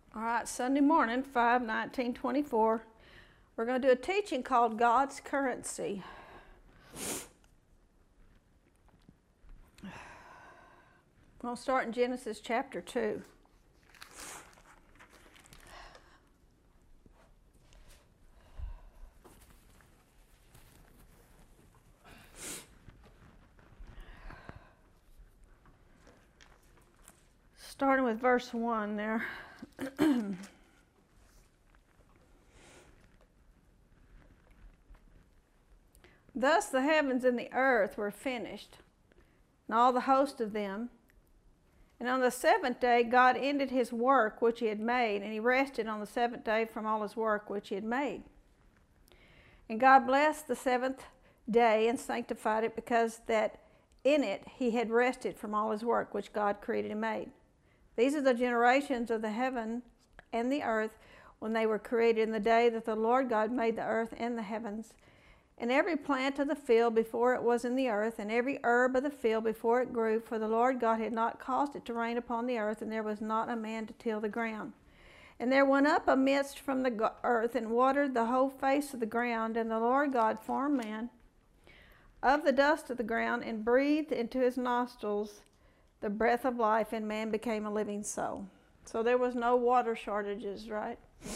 All right, Sunday morning, 5/19/24. We're going to do a teaching called God's Currency. I'm going to start in Genesis chapter 2. Starting with verse 1 there. Thus the heavens and the earth were finished, and all the host of them. And on the seventh day God ended his work which he had made, and he rested on the seventh day from all his work which he had made. And God blessed the seventh day and sanctified it, because that in it he had rested from all his work which God created and made. These are the generations of the heaven and the earth when they were created, in the day that the Lord God made the earth and the heavens, and every plant of the field before it was in the earth, and every herb of the field before it grew, for the Lord God had not caused it to rain upon the earth, and there was not a man to till the ground. And there went up a mist from the earth, and watered the whole face of the ground. And the Lord God formed man of the dust of the ground, and breathed into his nostrils the breath of life, and man became a living soul. So there was no water shortages, right?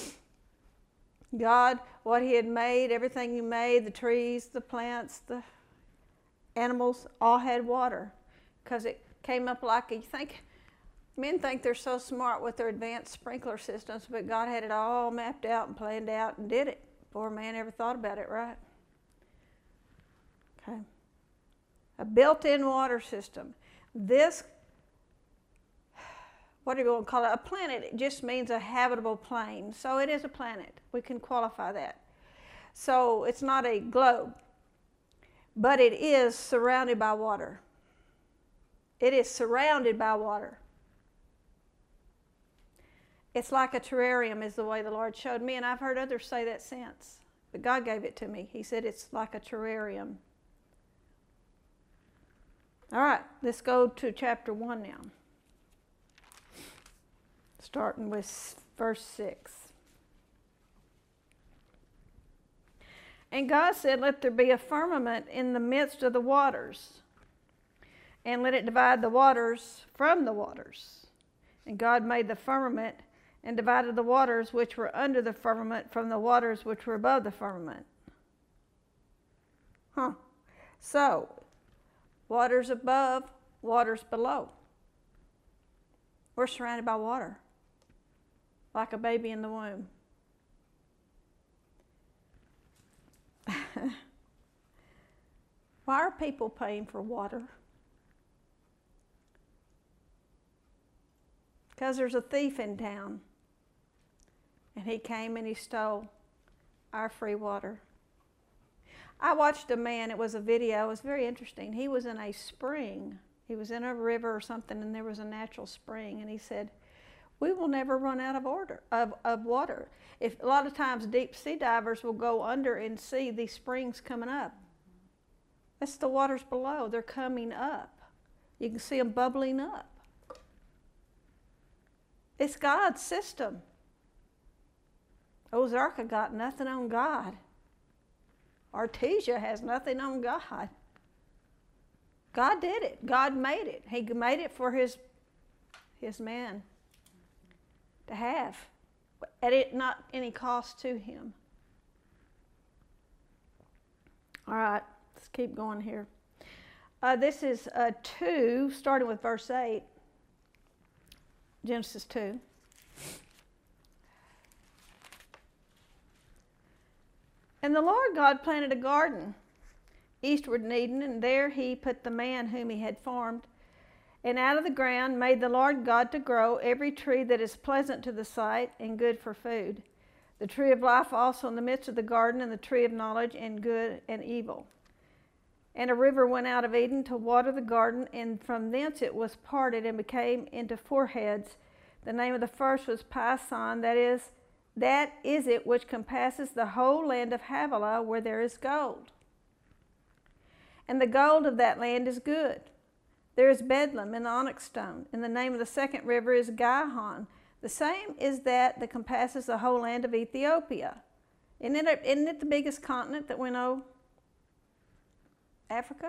God, what he had made, everything he made, the trees, the plants, the animals, all had water, because it came up like, you think, men think they're so smart with their advanced sprinkler systems, but God had it all mapped out and planned out and did it before man ever thought about it, right? Okay. A built-in water system. This, what do you want to call it? A planet, it just means a habitable plane. So it is a planet. We can qualify that. So it's not a globe, but it is surrounded by water. It is surrounded by water. It's like a terrarium is the way the Lord showed me, and I've heard others say that since. But God gave it to me. He said it's like a terrarium. All right, let's go to chapter 1 now. Starting with verse 6. And God said, let there be a firmament in the midst of the waters, and let it divide the waters from the waters. And God made the firmament, and divided the waters which were under the firmament from the waters which were above the firmament. So, waters above, waters below. We're surrounded by water, like a baby in the womb. Why are people paying for water? Because there's a thief in town, and he came and he stole our free water. I watched a man, it was a video, it was very interesting. He was in a spring. He was in a river or something, and there was a natural spring, and he said, we will never run out of water. If a lot of times deep sea divers will go under and see these springs coming up. That's the waters below. They're coming up. You can see them bubbling up. It's God's system. Ozarka got nothing on God. Artesia has nothing on God. God did it. God made it. He made it for his man to have, at it not any cost to him. All right, let's keep going here. This is 2, starting with verse 8, Genesis 2. And the Lord God planted a garden eastward in Eden, and there he put the man whom he had formed. And out of the ground made the Lord God to grow every tree that is pleasant to the sight and good for food, the tree of life also in the midst of the garden, and the tree of knowledge and good and evil. And a river went out of Eden to water the garden, and from thence it was parted and became into 4 heads. The name of the first was Pison, that is it which compasses the whole land of Havilah, where there is gold. And the gold of that land is good. There is Bedlam and onyx stone, and the name of the second river is Gihon. The same is that compasses the whole land of Ethiopia. Isn't it the biggest continent that we know? Africa?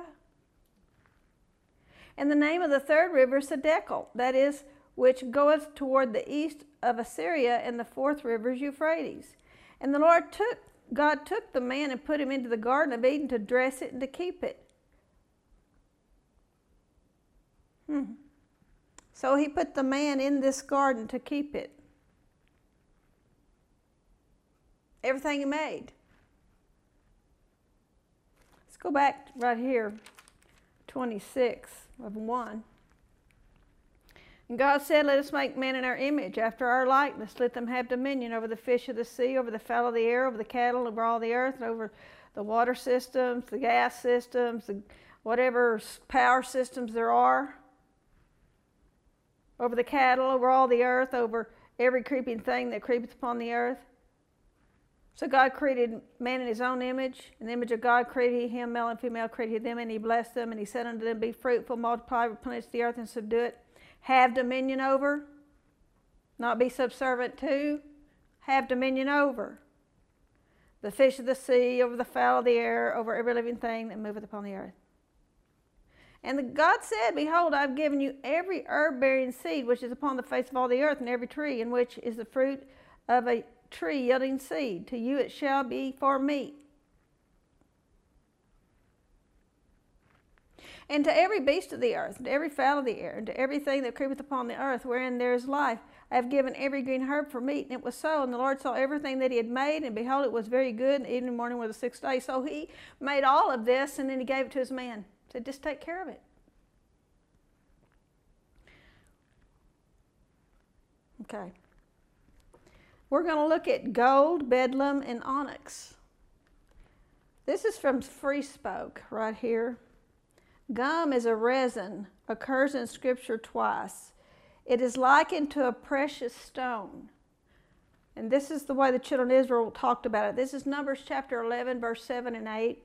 And the name of the third river is the Dekel, that is, which goeth toward the east of Assyria, and the fourth river is Euphrates. And God took the man and put him into the Garden of Eden to dress it and to keep it. So he put the man in this garden to keep it. Everything he made. Let's go back right here, 26:1. And God said, let us make man in our image, after our likeness. Let them have dominion over the fish of the sea, over the fowl of the air, over the cattle, over all the earth, and over the water systems, the gas systems, whatever power systems there are. Over the cattle, over all the earth, over every creeping thing that creepeth upon the earth. So God created man in his own image. In the image of God created he him, male and female created he them, and he blessed them, and he said unto them, be fruitful, multiply, replenish the earth, and subdue it. Have dominion over, not be subservient to, have dominion over the fish of the sea, over the fowl of the air, over every living thing that moveth upon the earth. And God said, behold, I have given you every herb-bearing seed which is upon the face of all the earth, and every tree in which is the fruit of a tree yielding seed. To you it shall be for meat. And to every beast of the earth, and to every fowl of the air, and to everything that creepeth upon the earth, wherein there is life, I have given every green herb for meat. And it was so. And the Lord saw everything that he had made, and behold, it was very good. And evening and morning were the sixth day. So he made all of this, and then he gave it to his man. He said, just take care of it. Okay. We're going to look at gold, bedlam, and onyx. This is from Free Spoke right here. Gum is a resin, occurs in Scripture twice. It is likened to a precious stone. And this is the way the children of Israel talked about it. This is Numbers chapter 11, verse 7 and 8.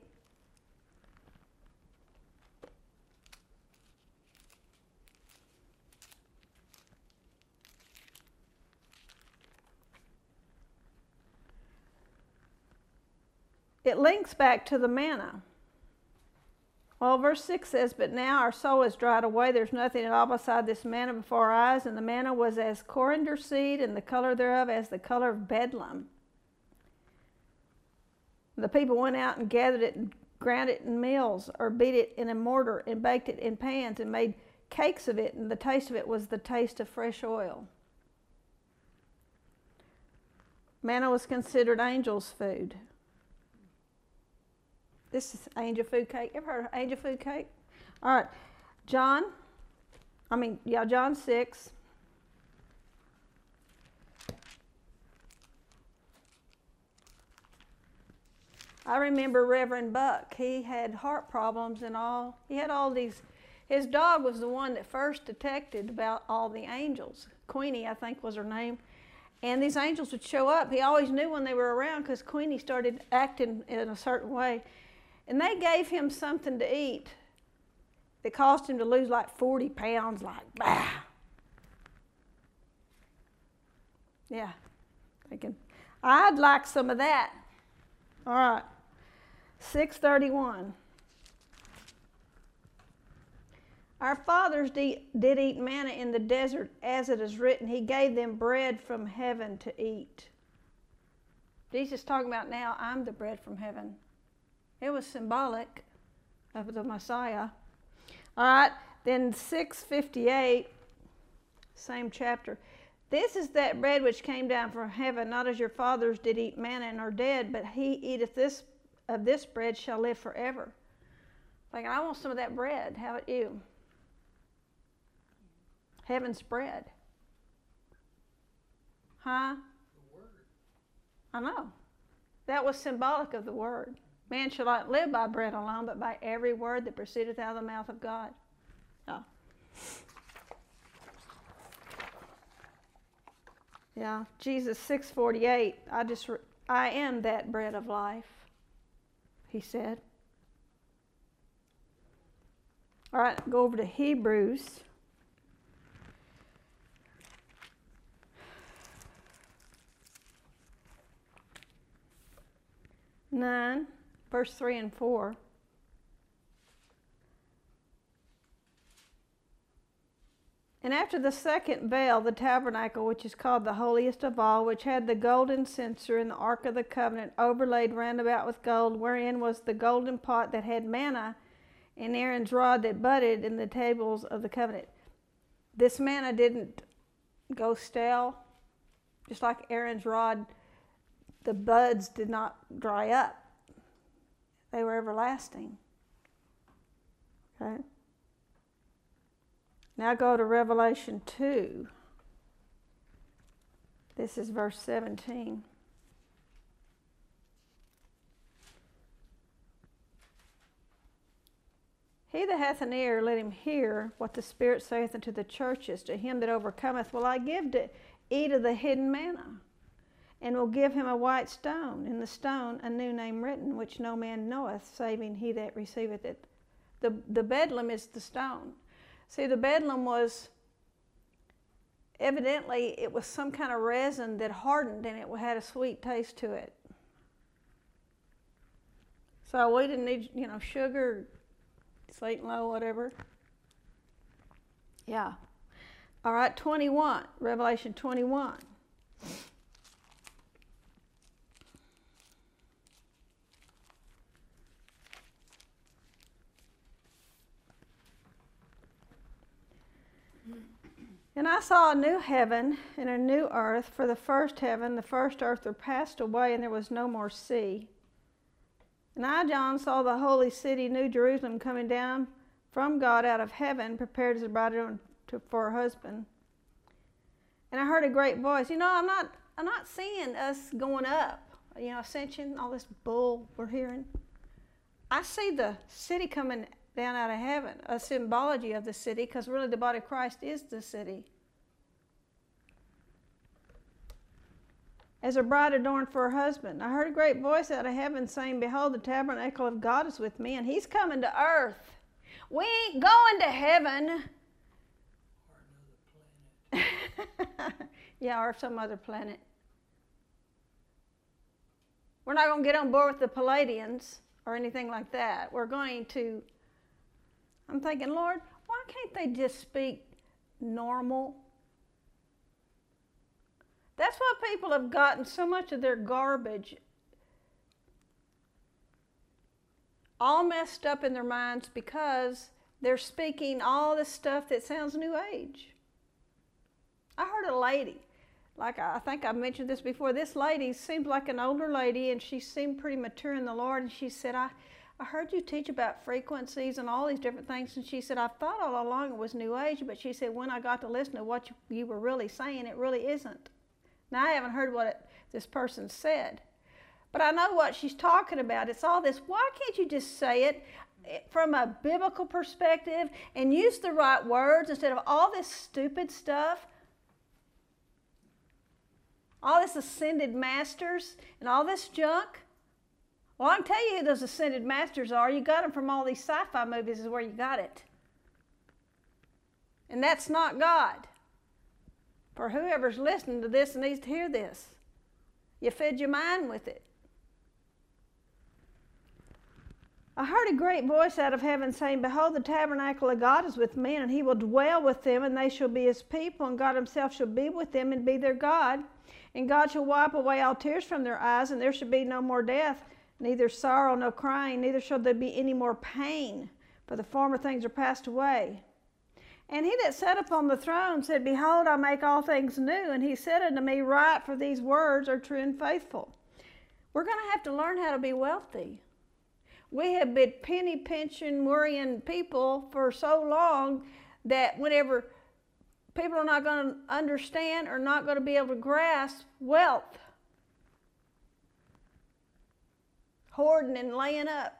It links back to the manna. Well, verse 6 says, but now our soul is dried away. There's nothing at all beside this manna before our eyes. And the manna was as coriander seed, and the color thereof as the color of bedlam. The people went out and gathered it and ground it in mills, or beat it in a mortar, and baked it in pans, and made cakes of it. And the taste of it was the taste of fresh oil. Manna was considered angels' food. This is angel food cake. Ever heard of angel food cake? All right. John 6. I remember Reverend Buck. He had heart problems and all. He had all these. His dog was the one that first detected about all the angels. Queenie, I think, was her name. And these angels would show up. He always knew when they were around because Queenie started acting in a certain way. And they gave him something to eat that caused him to lose like 40 pounds, like, bah. Yeah, thinking, I'd like some of that. All right, 6:31. Our fathers did eat manna in the desert, as it is written, he gave them bread from heaven to eat. Jesus talking about now, I'm the bread from heaven. It was symbolic of the Messiah. All right, then 6:58, same chapter. This is that bread which came down from heaven, not as your fathers did eat manna and are dead, but he eateth of this bread shall live forever. Thinking, I want some of that bread. How about you? Heaven's bread. Huh? The word. I know. That was symbolic of the word. Man shall not live by bread alone, but by every word that proceedeth out of the mouth of God. Oh. Yeah, Jesus 6:48. I am that bread of life, he said. All right, go over to Hebrews. 9, verse 3 and 4. And after the second veil, the tabernacle, which is called the holiest of all, which had the golden censer and the ark of the covenant overlaid round about with gold, wherein was the golden pot that had manna, and Aaron's rod that budded in the tables of the covenant. This manna didn't go stale, just like Aaron's rod. The buds did not dry up. They were everlasting. Okay. Now go to Revelation 2. This is verse 17. He that hath an ear, let him hear what the Spirit saith unto the churches. To him that overcometh will I give to eat of the hidden manna, and will give him a white stone, in the stone a new name written, which no man knoweth, saving he that receiveth it. The bedlam is the stone. See, the bedlam was, evidently, it was some kind of resin that hardened and it had a sweet taste to it. So we didn't need, sugar, sweet and low, whatever. Yeah. All right, 21, Revelation 21. And I saw a new heaven and a new earth, for the first heaven, the first earth were passed away, and there was no more sea. And I, John, saw the holy city, New Jerusalem, coming down from God out of heaven, prepared as a bride for her husband. And I heard a great voice. I'm not seeing us going up, ascension, all this bull we're hearing. I see the city coming down out of heaven, a symbology of the city, because really the body of Christ is the city. As a bride adorned for her husband. I heard a great voice out of heaven saying, Behold, the tabernacle of God is with me, and he's coming to earth. We ain't going to heaven. Or another planet. Yeah, or some other planet. We're not going to get on board with the Palladians or anything like that. We're going to... I'm thinking, Lord, why can't they just speak normal? That's why people have gotten so much of their garbage all messed up in their minds, because they're speaking all this stuff that sounds New Age. I heard a lady, I think I've mentioned this before, this lady seemed like an older lady, and she seemed pretty mature in the Lord, and she said, I heard you teach about frequencies and all these different things, and she said, I've thought all along it was New Age, but she said, when I got to listen to what you were really saying, it really isn't. Now, I haven't heard what this person said, but I know what she's talking about. It's all this, why can't you just say it from a biblical perspective and use the right words instead of all this stupid stuff? All this ascended masters and all this junk? Well, I can tell you who those ascended masters are. You got them from all these sci-fi movies is where you got it. And that's not God. For whoever's listening to this and needs to hear this, you fed your mind with it. I heard a great voice out of heaven saying, Behold, the tabernacle of God is with men, and he will dwell with them, and they shall be his people, and God himself shall be with them and be their God. And God shall wipe away all tears from their eyes, and there shall be no more death, neither sorrow, nor crying, neither shall there be any more pain, for the former things are passed away. And he that sat upon the throne said, Behold, I make all things new. And he said unto me, Write, for these words are true and faithful. We're going to have to learn how to be wealthy. We have been penny pinching, worrying people for so long that whenever people are not going to understand or not going to be able to grasp wealth, hoarding and laying up.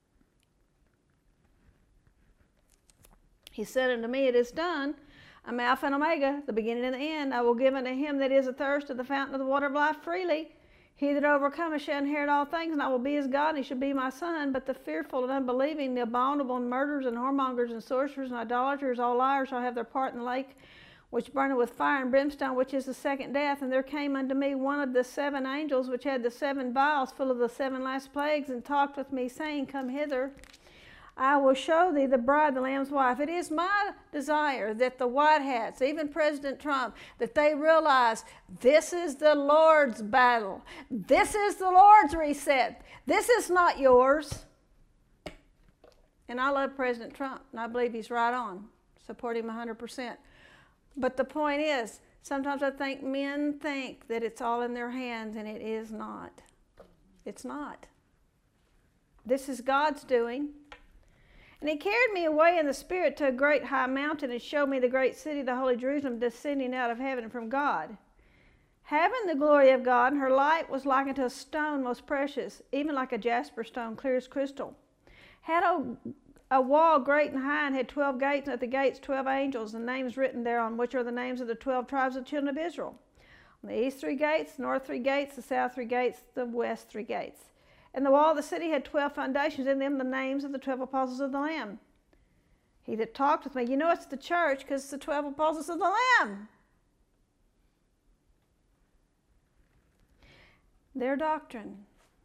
He said unto me, It is done. I'm Alpha and Omega, the beginning and the end. I will give unto him that is athirst of the fountain of the water of life freely. He that overcometh shall inherit all things, and I will be his God, and he shall be my son. But the fearful and unbelieving, the abominable, and murderers, and whoremongers, and sorcerers, and idolaters, all liars shall have their part in the lake which burneth with fire and brimstone, which is the second death. And there came unto me one of the 7 angels, which had the 7 vials full of the 7 last plagues, and talked with me, saying, Come hither, I will show thee the bride, the Lamb's wife. It is my desire that the white hats, even President Trump, that they realize this is the Lord's battle. This is the Lord's reset. This is not yours. And I love President Trump, and I believe he's right on. Support him 100%. But the point is, sometimes I think men think that it's all in their hands, and it is not. It's not. This is God's doing. And he carried me away in the Spirit to a great high mountain, and showed me the great city, the holy Jerusalem, descending out of heaven from God, having the glory of God, and her light was like unto a stone most precious, even like a jasper stone, clear as crystal. Had a wall great and high, and had 12 gates, and at the gates 12 angels, and names written thereon, which are the names of the 12 tribes of the children of Israel. On the east 3 gates, the north 3 gates, the south 3 gates, the west 3 gates. And the wall of the city had 12 foundations, in them the names of the 12 apostles of the Lamb. He that talked with me, you know it's the church because it's the 12 apostles of the Lamb. Their doctrine.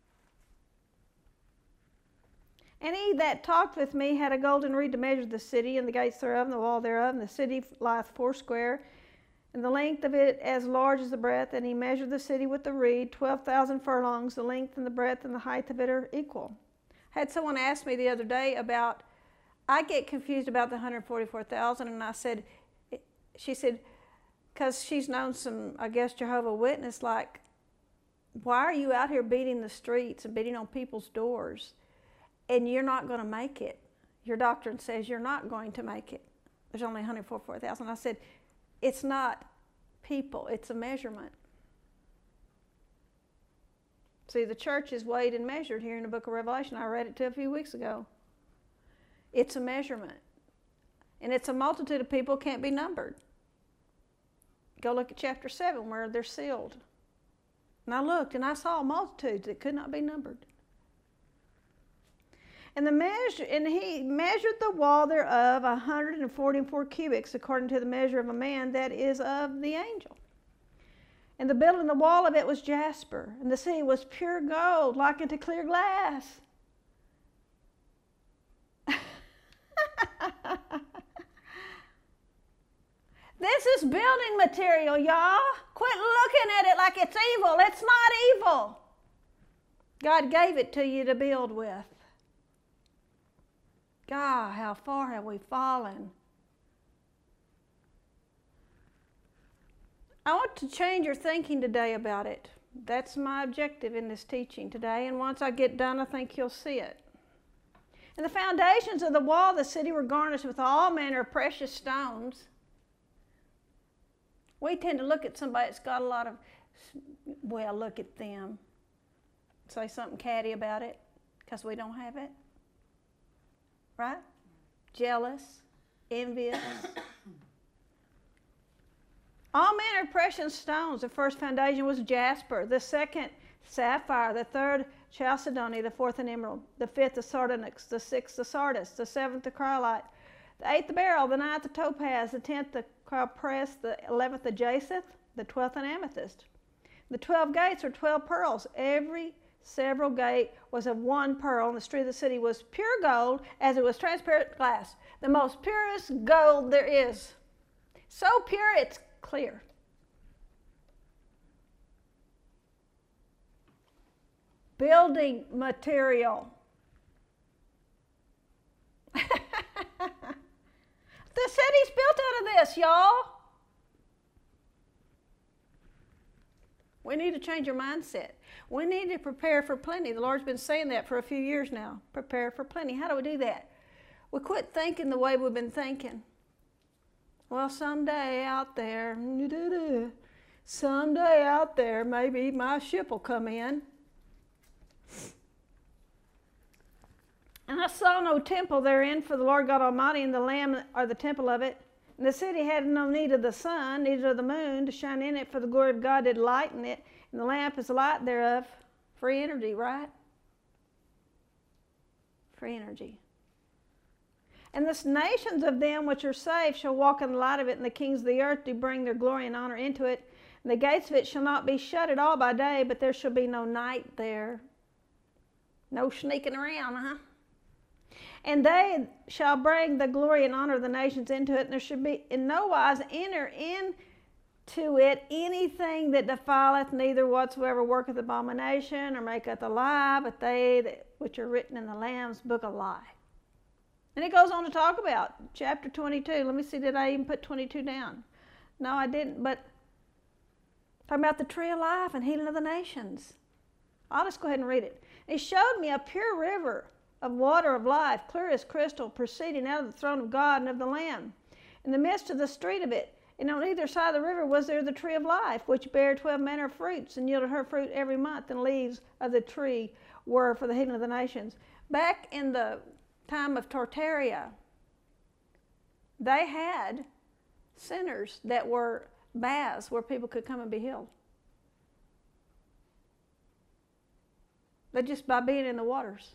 And he that talked with me had a golden reed to measure the city, and the gates thereof, and the wall thereof, and the city lieth 4 and the length of it as large as the breadth. And he measured the city with the reed, 12,000 furlongs. The length and the breadth and the height of it are equal. I had someone ask me the other day about, I get confused about the 144,000, and I said, she said, because she's known some, I guess, Jehovah's Witness, like, why are you out here beating the streets and beating on people's doors, and you're not going to make it? Your doctrine says you're not going to make it. There's only 144,000. I said, it's not people, it's a measurement. See, the church is weighed and measured here in the book of Revelation. I read it to a few weeks ago. It's a measurement. And it's a multitude of people can't be numbered. Go look at chapter 7 where they're sealed. And I looked and I saw multitudes that could not be numbered. And he measured the wall thereof 144 cubits, according to the measure of a man, that is of the angel. And the building, the wall of it was jasper, and the city was pure gold, like unto clear glass. This is building material, y'all. Quit looking at it like it's evil. It's not evil. God gave it to you to build with. God, how far have we fallen? I want to change your thinking today about it. That's my objective in this teaching today, and once I get done, I think you'll see it. And the foundations of the wall of the city were garnished with all manner of precious stones. We tend to look at somebody that's got a lot of, well, look at them. Say something catty about it because we don't have it. Right? Jealous, envious. All manner of precious stones. The first foundation was jasper, the second sapphire, the third chalcedony, the fourth an emerald, the fifth the sardonyx, the sixth the sardis, the seventh the cryolite, the eighth the beryl, the ninth the topaz, the 10th the chrysoprase, the 11th the jacinth, the 12th an amethyst. The 12 gates are 12 pearls. Every several gate was of one pearl, and the street of the city was pure gold, as it was transparent glass. The most purest gold there is. So pure it's clear. Building material. The city's built out of this, y'all. We need to change our mindset. We need to prepare for plenty. The Lord's been saying that for a few years now. Prepare for plenty. How do we do that? We quit thinking the way we've been thinking. Well, someday out there, maybe my ship will come in. And I saw no temple therein, for the Lord God Almighty and the Lamb are the temple of it. And the city had no need of the sun, neither of the moon, to shine in it, for the glory of God did lighten it, and the lamp is the light thereof. Free energy, right? Free energy. And the nations of them which are saved shall walk in the light of it, and the kings of the earth do bring their glory and honor into it. And the gates of it shall not be shut at all by day, but there shall be no night there. No sneaking around, huh? And they shall bring the glory and honor of the nations into it, and there should be in no wise enter into it anything that defileth, neither whatsoever worketh abomination or maketh a lie, but they that, which are written in the Lamb's book of life. And it goes on to talk about chapter 22. Let me see, did I even put 22 down? No, I didn't, but talking about the tree of life and healing of the nations. I'll just go ahead and read it. He showed me a pure river of water of life, clear as crystal, proceeding out of the throne of God and of the Lamb. In the midst of the street of it, and on either side of the river was there the tree of life, which bare 12 manner of fruits, and yielded her fruit every month, and leaves of the tree were for the healing of the nations. Back in the time of Tartaria, they had centers that were baths where people could come and be healed. But just by being in the waters.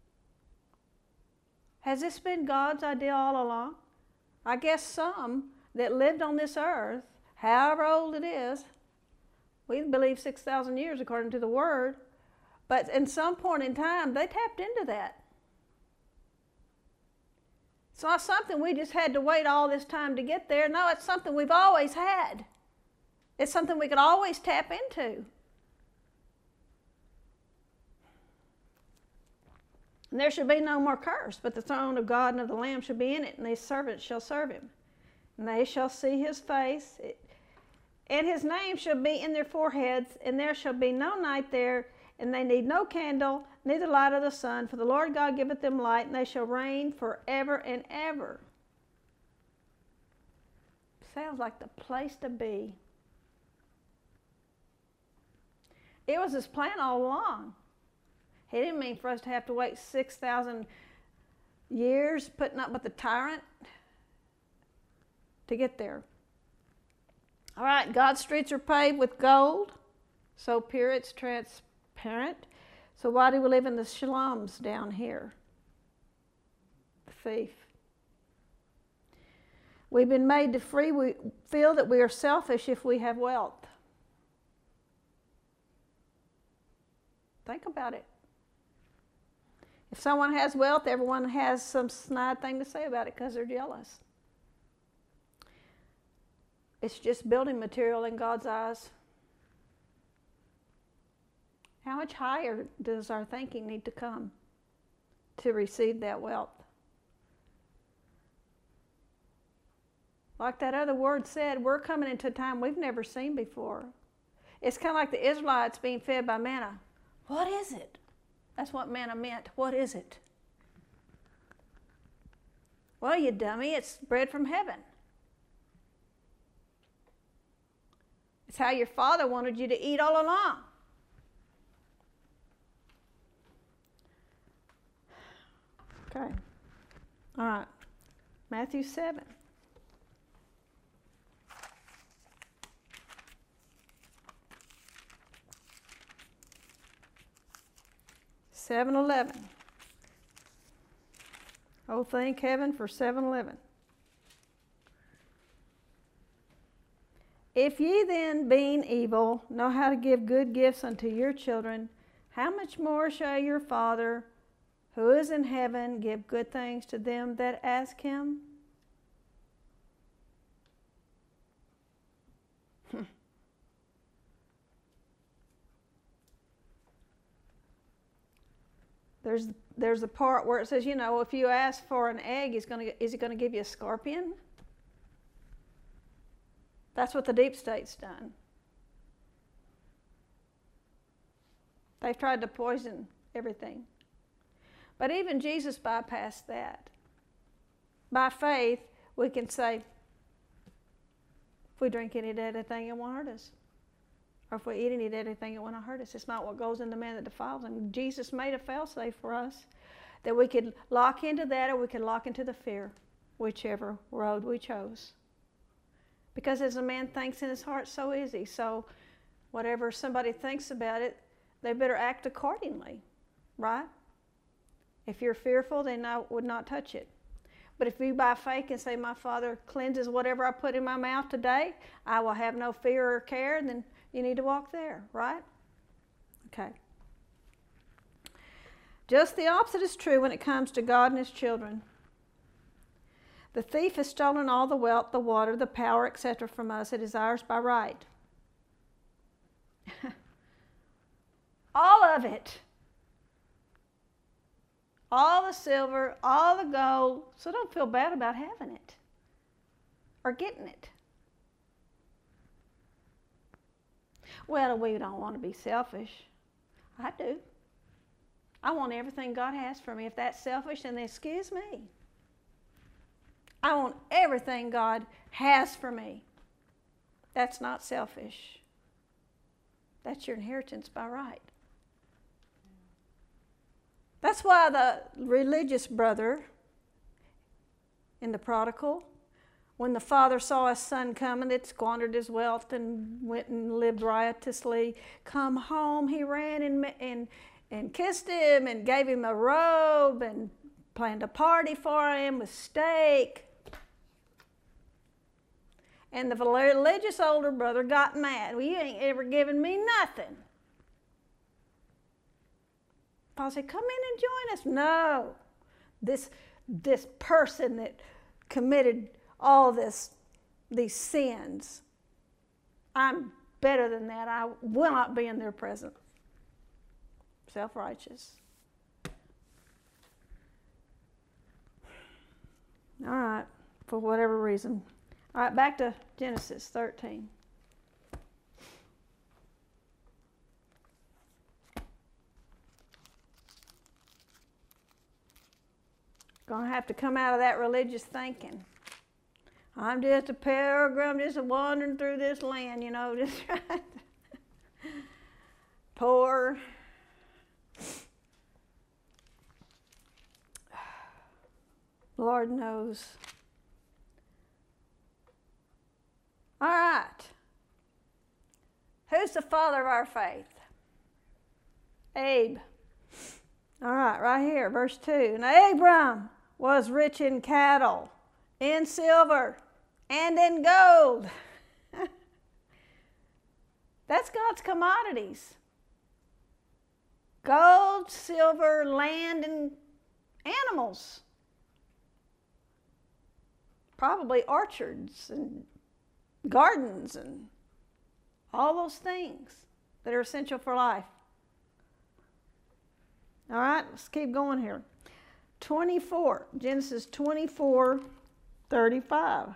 Has this been God's idea all along? I guess some that lived on this earth, however old it is, we believe 6,000 years according to the Word, but in some point in time, they tapped into that. It's not something we just had to wait all this time to get there. No, it's something we've always had. It's something we could always tap into. And there shall be no more curse, but the throne of God and of the Lamb shall be in it, and his servants shall serve him. And they shall see his face, and his name shall be in their foreheads, and there shall be no night there, and they need no candle, neither light of the sun, for the Lord God giveth them light, and they shall reign forever and ever. Sounds like the place to be. It was his plan all along. He didn't mean for us to have to wait 6,000 years putting up with the tyrant to get there. All right, God's streets are paved with gold, so pure it's transparent. So why do we live in the slums down here? The thief. We've been made to free. We feel that we are selfish if we have wealth. Think about it. If someone has wealth, everyone has some snide thing to say about it because they're jealous. It's just building material in God's eyes. How much higher does our thinking need to come to receive that wealth? Like that other word said, we're coming into a time we've never seen before. It's kind of like the Israelites being fed by manna. What is it? That's what manna meant. What is it? Well, you dummy, it's bread from heaven. It's how your father wanted you to eat all along. Okay. All right. Matthew 7. $7.11. Oh, thank heaven for 7-Eleven. If ye then, being evil, know how to give good gifts unto your children, how much more shall your Father, who is in heaven, give good things to them that ask him? There's a part where it says, you know, if you ask for an egg, is he going to give you a scorpion? That's what the deep state's done. They've tried to poison everything. But even Jesus bypassed that. By faith, we can say, if we drink any deadly thing, it won't hurt us. Or if we eat any deadly thing, it won't hurt us. It's not what goes in the man that defiles him. Jesus made a fail-safe for us that we could lock into that or we could lock into the fear, whichever road we chose. Because as a man thinks in his heart, so is he. So whatever somebody thinks about it, they better act accordingly, right? If you're fearful, then I would not touch it. But if you by faith can say, my Father cleanses whatever I put in my mouth today, I will have no fear or care, then you need to walk there, right? Okay. Just the opposite is true when it comes to God and His children. The thief has stolen all the wealth, the water, the power, etc. from us. It is ours by right. All of it. All the silver, all the gold. So don't feel bad about having it or getting it. Well, we don't want to be selfish. I do. I want everything God has for me. If that's selfish, then excuse me. I want everything God has for me. That's not selfish. That's your inheritance by right. That's why the religious brother in the prodigal, when the father saw his son coming, it squandered his wealth and went and lived riotously. Come home, he ran and kissed him and gave him a robe and planned a party for him with steak. And the religious older brother got mad. Well, you ain't ever given me nothing. Paul said, come in and join us. No. This person that committed all these sins, I'm better than that. I will not be in their presence. Self-righteous. All right, for whatever reason. All right, back to Genesis 13. Going to have to come out of that religious thinking. I'm just a pilgrim, just wandering through this land, just poor. Lord knows. All right. Who's the father of our faith? Abe. All right, right here, verse 2. And Abram was rich in cattle, in silver, and in gold. That's God's commodities. Gold, silver, land, and animals. Probably orchards and gardens and all those things that are essential for life. All right, let's keep going here. 24, Genesis 24:35.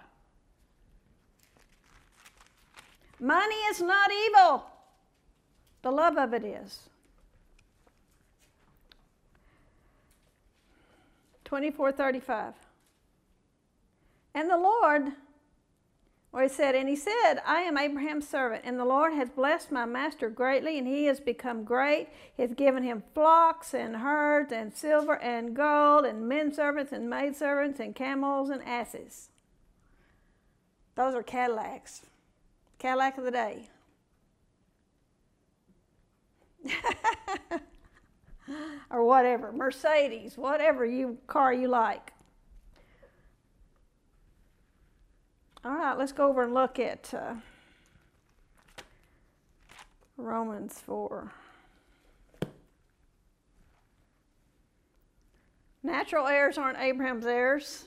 Money is not evil. The love of it is. 24:35. And the Lord, he said, I am Abraham's servant, and the Lord has blessed my master greatly, and he has become great. He has given him flocks and herds and silver and gold and men servants and maid servants and camels and asses. Those are Cadillacs. Cadillac of the day. Or whatever, Mercedes, whatever car you like. All right, let's go over and look at Romans 4. Natural heirs aren't Abraham's heirs.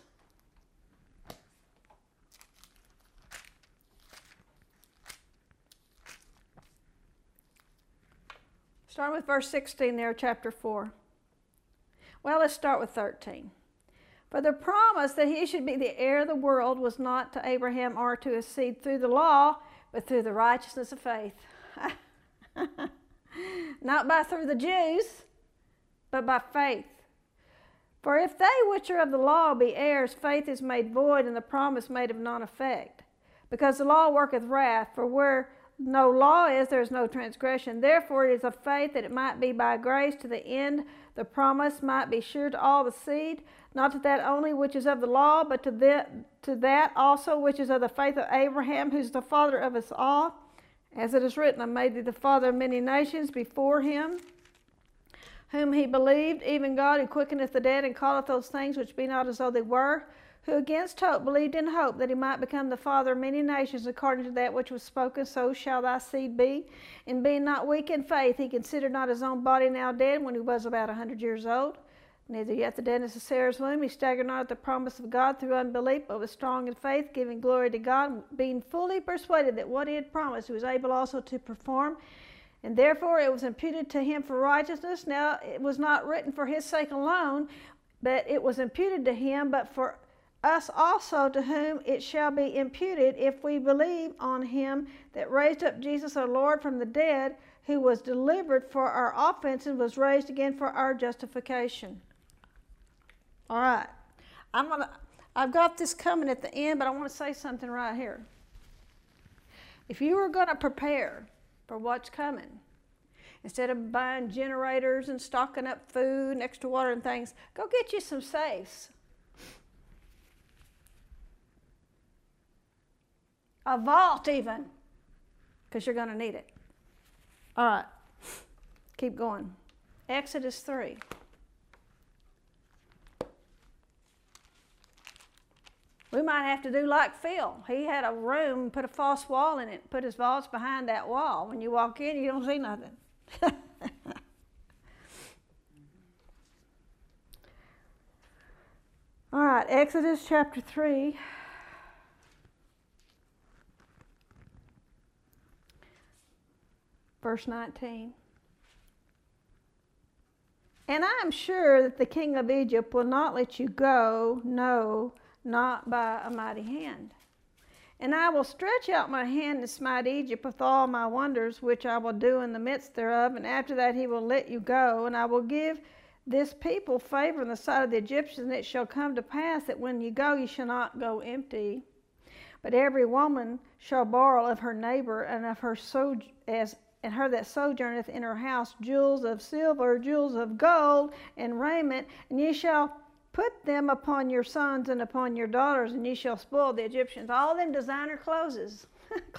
Start with verse 16 there, chapter 4. Well, let's start with 13. For the promise that he should be the heir of the world was not to Abraham or to his seed through the law, but through the righteousness of faith. Not through the Jews, but by faith. For if they which are of the law be heirs, faith is made void, and the promise made of none effect. Because the law worketh wrath, for where no law is, there is no transgression. Therefore it is of faith that it might be by grace to the end the promise might be sure to all the seed, not to that only which is of the law, but to that also which is of the faith of Abraham, who is the father of us all. As it is written, I made thee the father of many nations before him, whom he believed, even God who quickeneth the dead and calleth those things which be not as though they were, who against hope believed in hope that he might become the father of many nations, according to that which was spoken, so shall thy seed be. And being not weak in faith, he considered not his own body now dead, when he was about 100 years old, neither yet the deadness of Sarah's womb. He staggered not at the promise of God through unbelief, but was strong in faith, giving glory to God, being fully persuaded that what he had promised he was able also to perform. And therefore it was imputed to him for righteousness. Now it was not written for his sake alone, but it was imputed to him, but for us also, to whom it shall be imputed, if we believe on him that raised up Jesus our Lord from the dead, who was delivered for our offenses, and was raised again for our justification. All right. I've got this coming at the end, but I want to say something right here. If you were going to prepare for what's coming, instead of buying generators and stocking up food and extra water and things, go get you some safes. A vault even, because you're going to need it. All right, keep going. Exodus 3. We might have to do like Phil. He had a room, put a false wall in it, put his vaults behind that wall. When you walk in, you don't see nothing. All right, Exodus chapter 3. Verse 19. And I am sure that the king of Egypt will not let you go, no, not by a mighty hand. And I will stretch out my hand and smite Egypt with all my wonders, which I will do in the midst thereof. And after that he will let you go. And I will give this people favor in the sight of the Egyptians. And it shall come to pass that when you go, you shall not go empty. But every woman shall borrow of her neighbor and of her and her that sojourneth in her house jewels of silver, jewels of gold, and raiment, and ye shall put them upon your sons and upon your daughters, and ye shall spoil the Egyptians. All them designer clothes,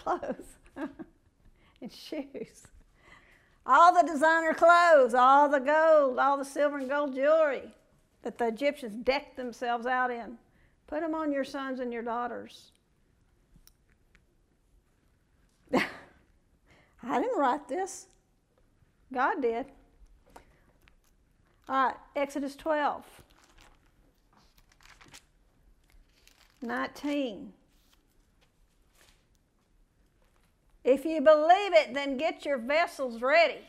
and shoes. All the designer clothes, all the gold, all the silver and gold jewelry that the Egyptians decked themselves out in. Put them on your sons and your daughters. I didn't write this. God did. All right, Exodus 12. 19. If you believe it, then get your vessels ready.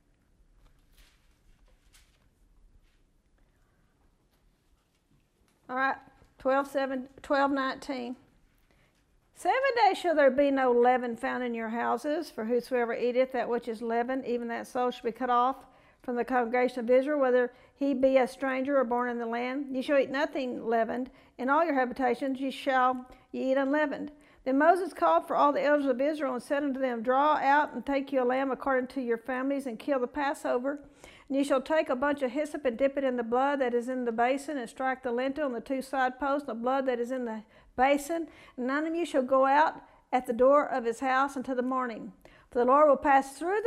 All right, 12:19. 7 days shall there be no leaven found in your houses, for whosoever eateth that which is leavened, even that soul shall be cut off from the congregation of Israel, whether he be a stranger or born in the land. Ye shall eat nothing leavened. In all your habitations ye eat unleavened. Then Moses called for all the elders of Israel and said unto them, Draw out and take you a lamb according to your families, and kill the Passover. And ye shall take a bunch of hyssop and dip it in the blood that is in the basin, and strike the lintel and the two side posts, and the blood that is in the basin. And none of you shall go out at the door of his house until the morning. For the Lord will pass through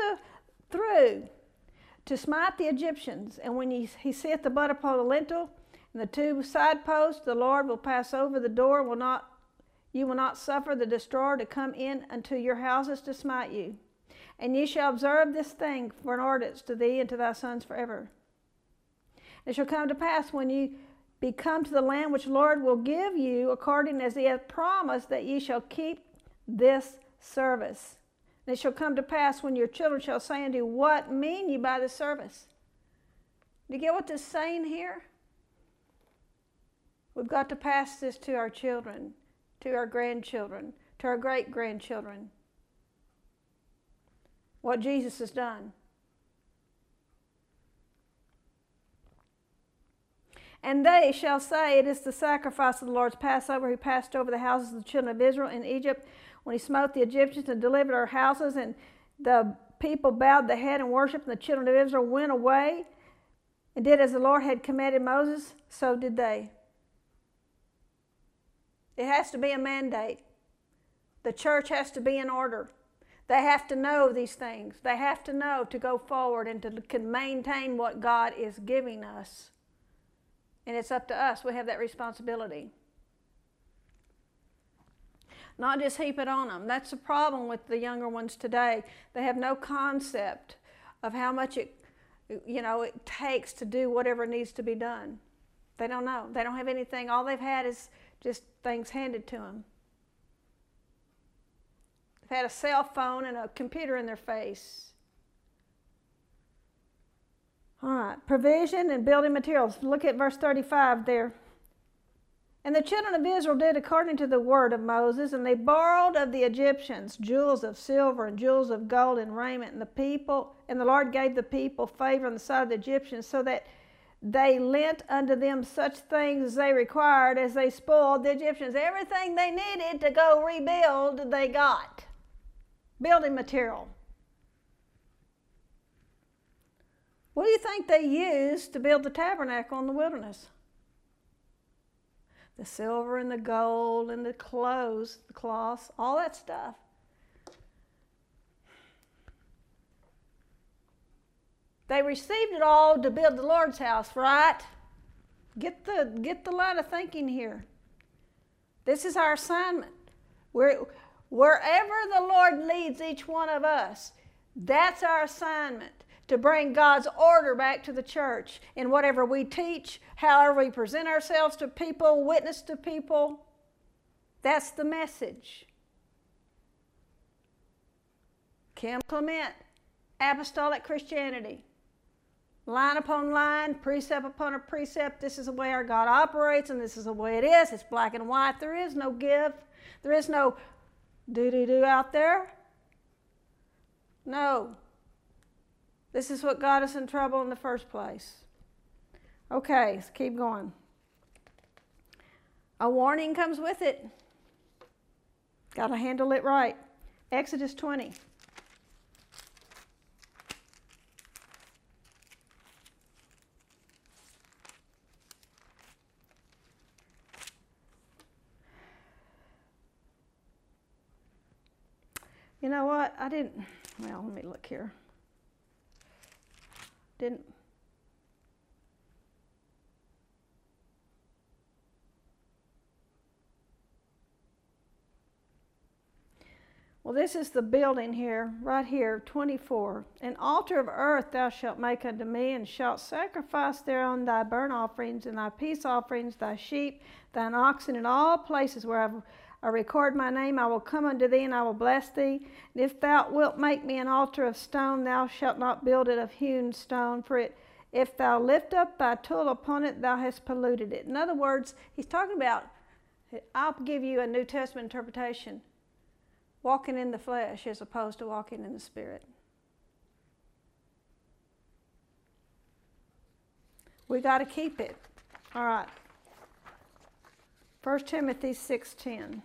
to smite the Egyptians. And when he seeth the blood upon the lintel and the two side posts, the Lord will pass over the door, you will not suffer the destroyer to come in unto your houses to smite you. And ye shall observe this thing for an ordinance to thee and to thy sons forever. It shall come to pass when ye be come to the land which the Lord will give you, according as he hath promised, that ye shall keep this service. And it shall come to pass when your children shall say unto you, What mean ye by this service? Do you get what this is saying here? We've got to pass this to our children, to our grandchildren, to our great-grandchildren. What Jesus has done. And they shall say, It is the sacrifice of the Lord's Passover, who passed over the houses of the children of Israel in Egypt, when he smote the Egyptians and delivered our houses. And the people bowed the head and worshipped, and the children of Israel went away and did as the Lord had commanded Moses, so did they. It has to be a mandate. The church has to be in order. They have to know these things. They have to know to go forward and to maintain what God is giving us. And it's up to us. We have that responsibility. not just heap it on them. That's the problem with the younger ones today. They have no concept of how much it takes to do whatever needs to be done. They don't know. They don't have anything. All they've had is just things handed to them. They've had a cell phone and a computer in their face. All right, provision and building materials. Look at verse 35 there. And the children of Israel did according to the word of Moses, and they borrowed of the Egyptians jewels of silver and jewels of gold and raiment, and the Lord gave the people favor on the sight of the Egyptians, so that they lent unto them such things as they required, as they spoiled the Egyptians. Everything they needed to go rebuild, they got. Building material. What do you think they used to build the tabernacle in the wilderness? The silver and the gold and the clothes, the cloths, all that stuff. They received it all to build the Lord's house, right? Get the line of thinking here. This is our assignment. Wherever the Lord leads each one of us, that's our assignment. To bring God's order back to the church in whatever we teach, however we present ourselves to people, witness to people. That's the message. Kim Clement, Apostolic Christianity. Line upon line, precept upon a precept. This is the way our God operates, and this is the way it is. It's black and white. There is no give. There is no do-do-do out there. No. This is what got us in trouble in the first place. Okay, let's keep going. A warning comes with it. Got to handle it right. Exodus 20. You know what? Let me look here. Well, this is the building here, right here, 24. An altar of earth thou shalt make unto me, and shalt sacrifice thereon thy burnt offerings, and thy peace offerings, thy sheep, thine oxen, in all places where I record my name, I will come unto thee, and I will bless thee. And if thou wilt make me an altar of stone, thou shalt not build it of hewn stone, for if thou lift up thy tool upon it, thou hast polluted it. In other words, he's talking about, I'll give you a New Testament interpretation, walking in the flesh as opposed to walking in the Spirit. We got to keep it. All right. 1 Timothy 6:10.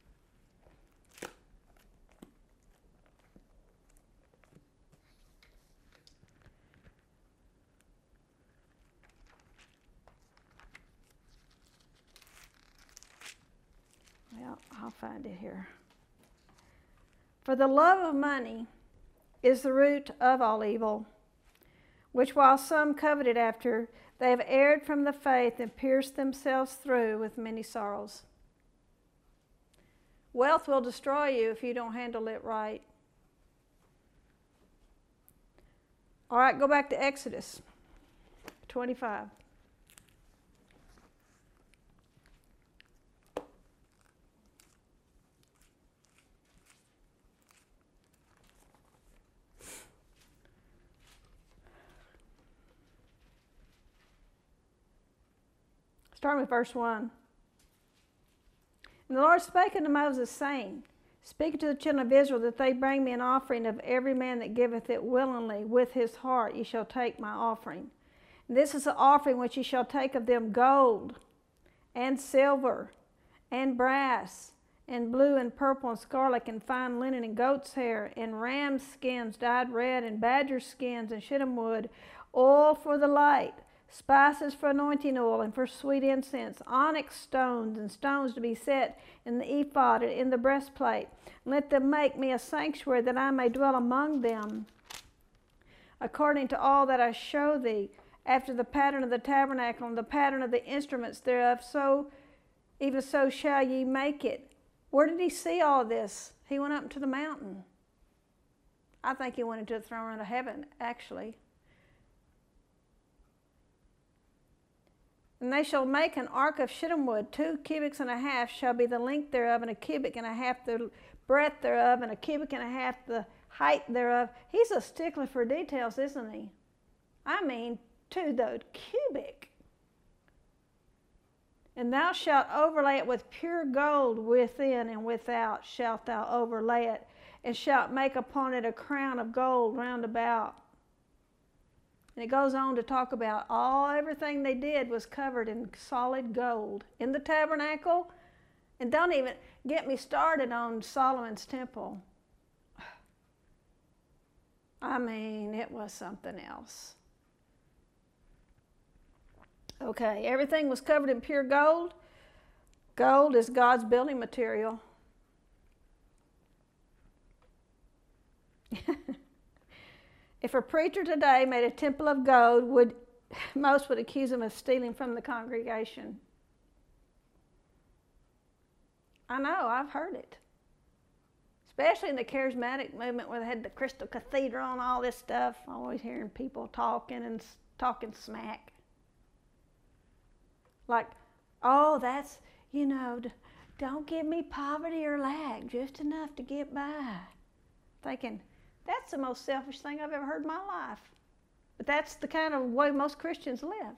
Well, I'll find it here. For the love of money is the root of all evil, which while some coveted after, they have erred from the faith and pierced themselves through with many sorrows. Wealth will destroy you if you don't handle it right. All right, go back to Exodus 25. Starting with verse 1. And the Lord spake unto Moses, saying, Speak to the children of Israel, that they bring me an offering of every man that giveth it willingly with his heart. Ye shall take my offering. And this is the offering which ye shall take of them: gold, and silver, and brass, and blue, and purple, and scarlet, and fine linen, and goat's hair, and ram skins dyed red, and badger skins, and shittim wood, oil for the light, spices for anointing oil and for sweet incense, onyx stones and stones to be set in the ephod and in the breastplate. Let them make me a sanctuary, that I may dwell among them, according to all that I show thee, after the pattern of the tabernacle and the pattern of the instruments thereof, so even so shall ye make it. Where did he see all of this? He went up into the mountain. I think he went into the throne room of heaven, actually. And they shall make an ark of shittim wood. 2 cubits and a half shall be the length thereof, and a cubit and a half the breadth thereof, and a cubit and a half the height thereof. He's a stickler for details, isn't he? I mean, to the cubic. And thou shalt overlay it with pure gold within and without shalt thou overlay it, and shalt make upon it a crown of gold round about. And it goes on to talk about everything they did was covered in solid gold in the tabernacle. And don't even get me started on Solomon's temple. I mean, it was something else. Okay, everything was covered in pure gold. Gold is God's building material. If a preacher today made a temple of gold, most would accuse him of stealing from the congregation. I know, I've heard it. Especially in the charismatic movement where they had the Crystal Cathedral and all this stuff. Always hearing people talking smack. Like, oh, that's, don't give me poverty or lack, just enough to get by. Thinking, that's the most selfish thing I've ever heard in my life. But that's the kind of way most Christians live.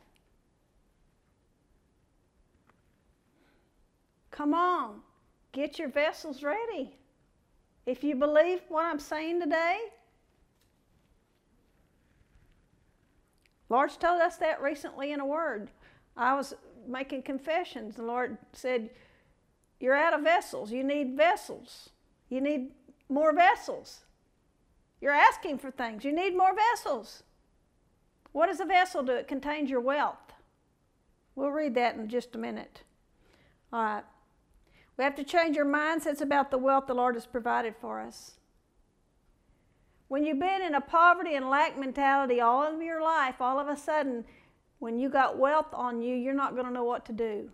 Come on, get your vessels ready. If you believe what I'm saying today, Lord's told us that recently in a word. I was making confessions. The Lord said, you're out of vessels. You need vessels. You need more vessels. You're asking for things. You need more vessels. What does a vessel do? It contains your wealth. We'll read that in just a minute. All right. We have to change our mindsets about the wealth the Lord has provided for us. When you've been in a poverty and lack mentality all of your life, all of a sudden, when you got wealth on you, you're not going to know what to do.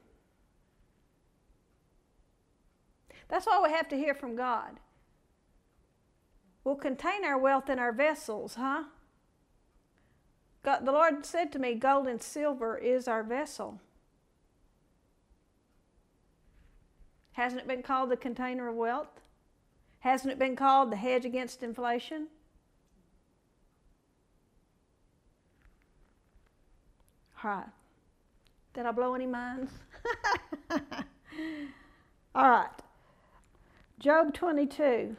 That's why we have to hear from God. We'll contain our wealth in our vessels, huh? God, the Lord said to me, gold and silver is our vessel. Hasn't it been called the container of wealth? Hasn't it been called the hedge against inflation? All right. Did I blow any minds? All right. Job 22.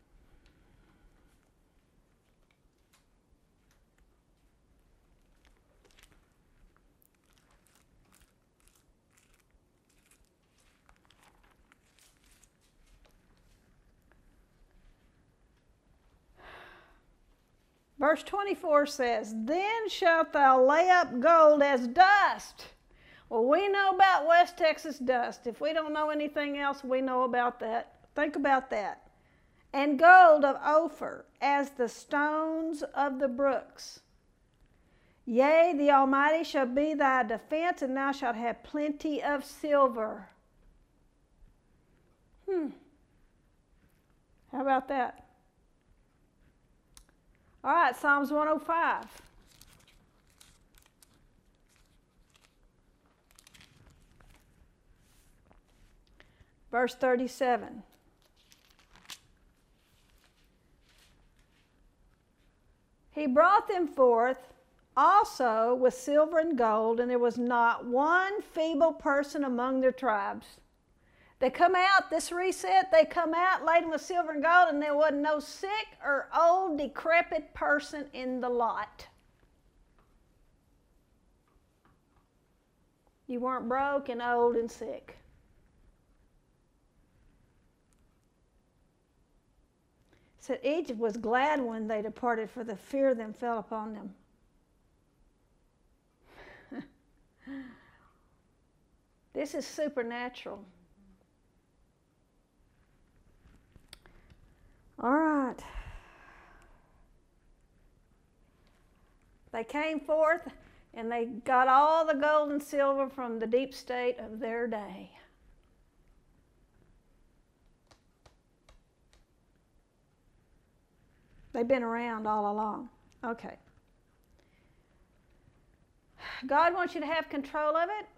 Verse 24 says, then shalt thou lay up gold as dust. Well, we know about West Texas dust. If we don't know anything else, we know about that. Think about that. And gold of Ophir as the stones of the brooks. Yea, the Almighty shall be thy defense, and thou shalt have plenty of silver. How about that? All right, Psalms 105. Verse 37. He brought them forth also with silver and gold, and there was not one feeble person among their tribes. They come out, this reset, they come out laden with silver and gold, and there wasn't no sick or old, decrepit person in the lot. You weren't broke and old and sick. It said Egypt was glad when they departed, for the fear of them fell upon them. This is supernatural. All right. They came forth and they got all the gold and silver from the deep state of their day. They've been around all along. Okay. God wants you to have control of it,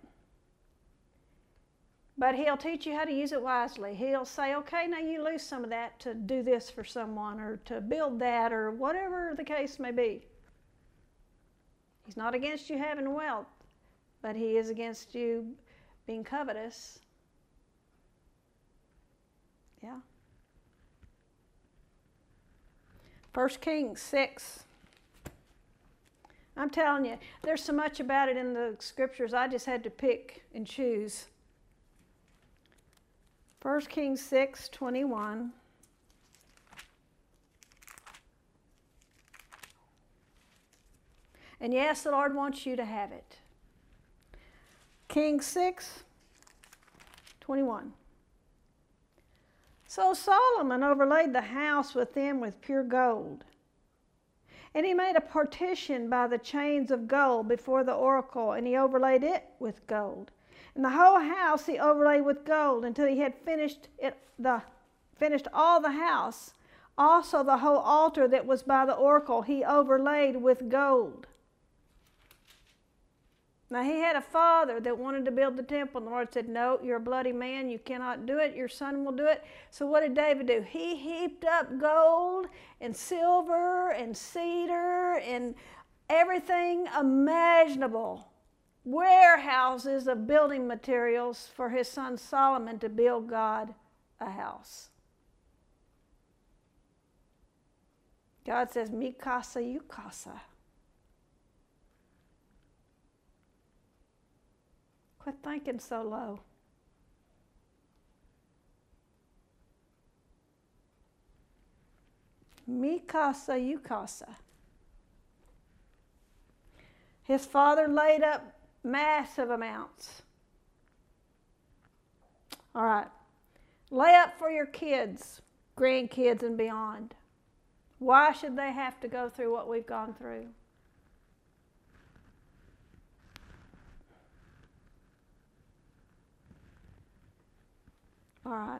but He'll teach you how to use it wisely. He'll say, okay, now you lose some of that to do this for someone or to build that or whatever the case may be. He's not against you having wealth, but He is against you being covetous. Yeah. 1 Kings 6. I'm telling you, there's so much about it in the scriptures, I just had to pick and choose. 1 Kings 6:21. And yes, the Lord wants you to have it. Kings 6:21. So Solomon overlaid the house within with pure gold. And he made a partition by the chains of gold before the oracle, and he overlaid it with gold. And the whole house he overlaid with gold until he had finished all the house. Also the whole altar that was by the oracle he overlaid with gold. Now he had a father that wanted to build the temple, and the Lord said, no, you're a bloody man, you cannot do it, your son will do it. So what did David do? He heaped up gold and silver and cedar and everything imaginable, warehouses of building materials for his son Solomon to build God a house. God says, mi casa, you casa. Quit thinking so low. Mi casa, you casa. His father laid up massive amounts. All right. Lay up for your kids, grandkids, and beyond. Why should they have to go through what we've gone through? All right.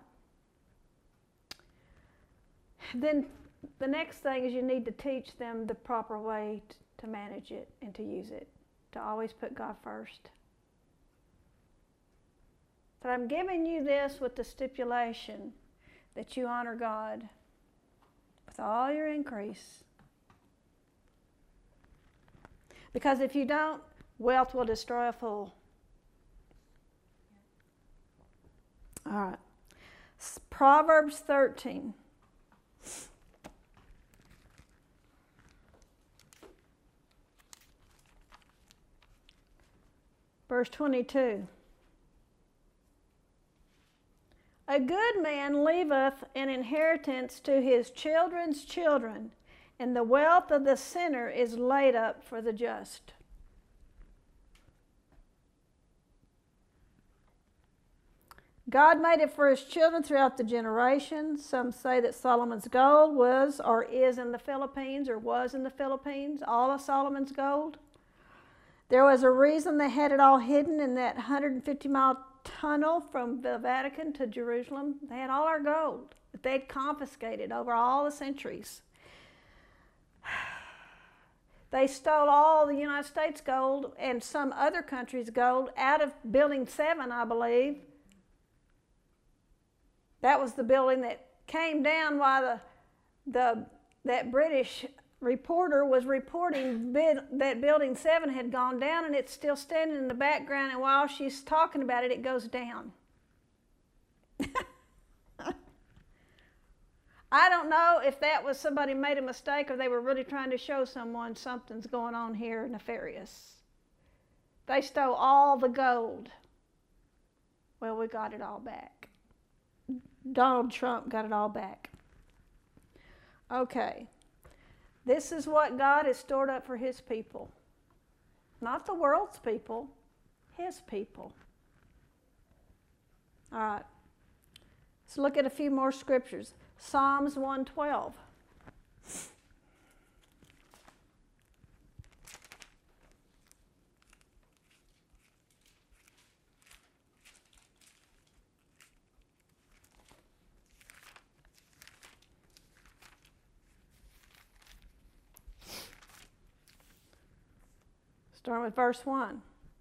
Then the next thing is you need to teach them the proper way to manage it and to use it, to always put God first. So I'm giving you this with the stipulation that you honor God with all your increase. Because if you don't, wealth will destroy a fool. All right. Proverbs 13. Verse 22. A good man leaveth an inheritance to his children's children, and the wealth of the sinner is laid up for the just. God made it for his children throughout the generations. Some say that Solomon's gold was or is in the Philippines or was in the Philippines, all of Solomon's gold. There was a reason they had it all hidden in that 150-mile tunnel from the Vatican to Jerusalem. They had all our gold that they'd confiscated over all the centuries. They stole all the United States gold and some other countries' gold out of Building 7, I believe. That was the building that came down while that British reporter was reporting that Building 7 had gone down, and it's still standing in the background, and while she's talking about it, it goes down. I don't know if that was somebody made a mistake or they were really trying to show someone something's going on here nefarious. They stole all the gold. Well, we got it all back. Donald Trump got it all back. Okay. This is what God has stored up for his people. Not the world's people, his people. All right. Let's look at a few more scriptures. Psalms 112. Starting with verse 1.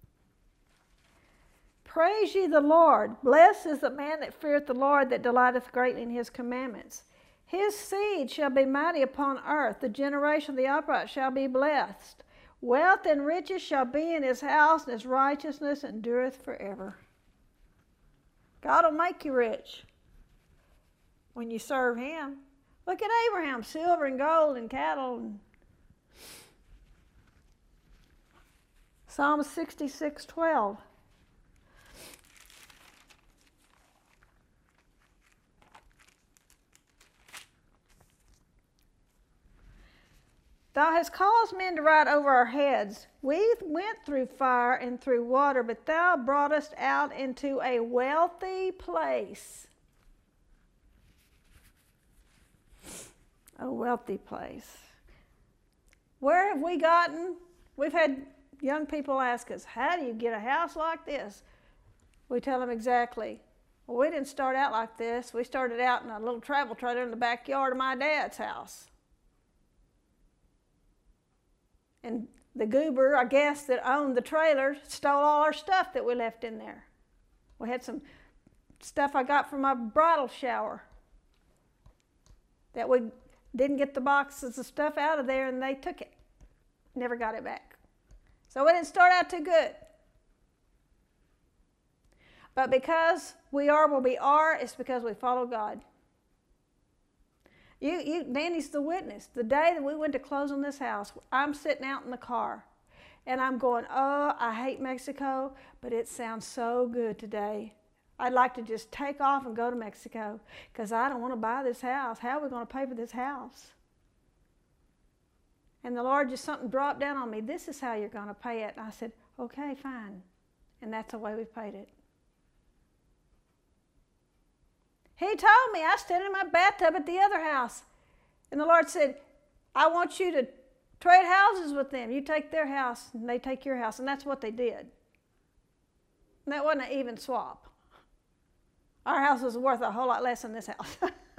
Praise ye the Lord. Blessed is the man that feareth the Lord, that delighteth greatly in his commandments. His seed shall be mighty upon earth. The generation of the upright shall be blessed. Wealth and riches shall be in his house, and his righteousness endureth forever. God will make you rich when you serve him. Look at Abraham, silver and gold and cattle. Psalm 66:12. Thou hast caused men to ride over our heads. We went through fire and through water, but thou broughtest out into a wealthy place. A wealthy place. Where have we gotten? We've had young people ask us, how do you get a house like this? We tell them exactly. Well, we didn't start out like this. We started out in a little travel trailer in the backyard of my dad's house. And the goober, I guess, that owned the trailer stole all our stuff that we left in there. We had some stuff I got from my bridal shower that we didn't get the boxes of stuff out of there, and they took it. Never got it back. So we didn't start out too good. But because we are where we are, it's because we follow God. Danny's the witness. The day that we went to close on this house, I'm sitting out in the car, and I'm going, oh, I hate Mexico, but it sounds so good today. I'd like to just take off and go to Mexico because I don't want to buy this house. How are we going to pay for this house? And the Lord just something dropped down on me. This is how you're going to pay it. And I said, okay, fine. And that's the way we paid it. He told me, I stood in my bathtub at the other house. And the Lord said, I want you to trade houses with them. You take their house and they take your house. And that's what they did. And that wasn't an even swap. Our house was worth a whole lot less than this house.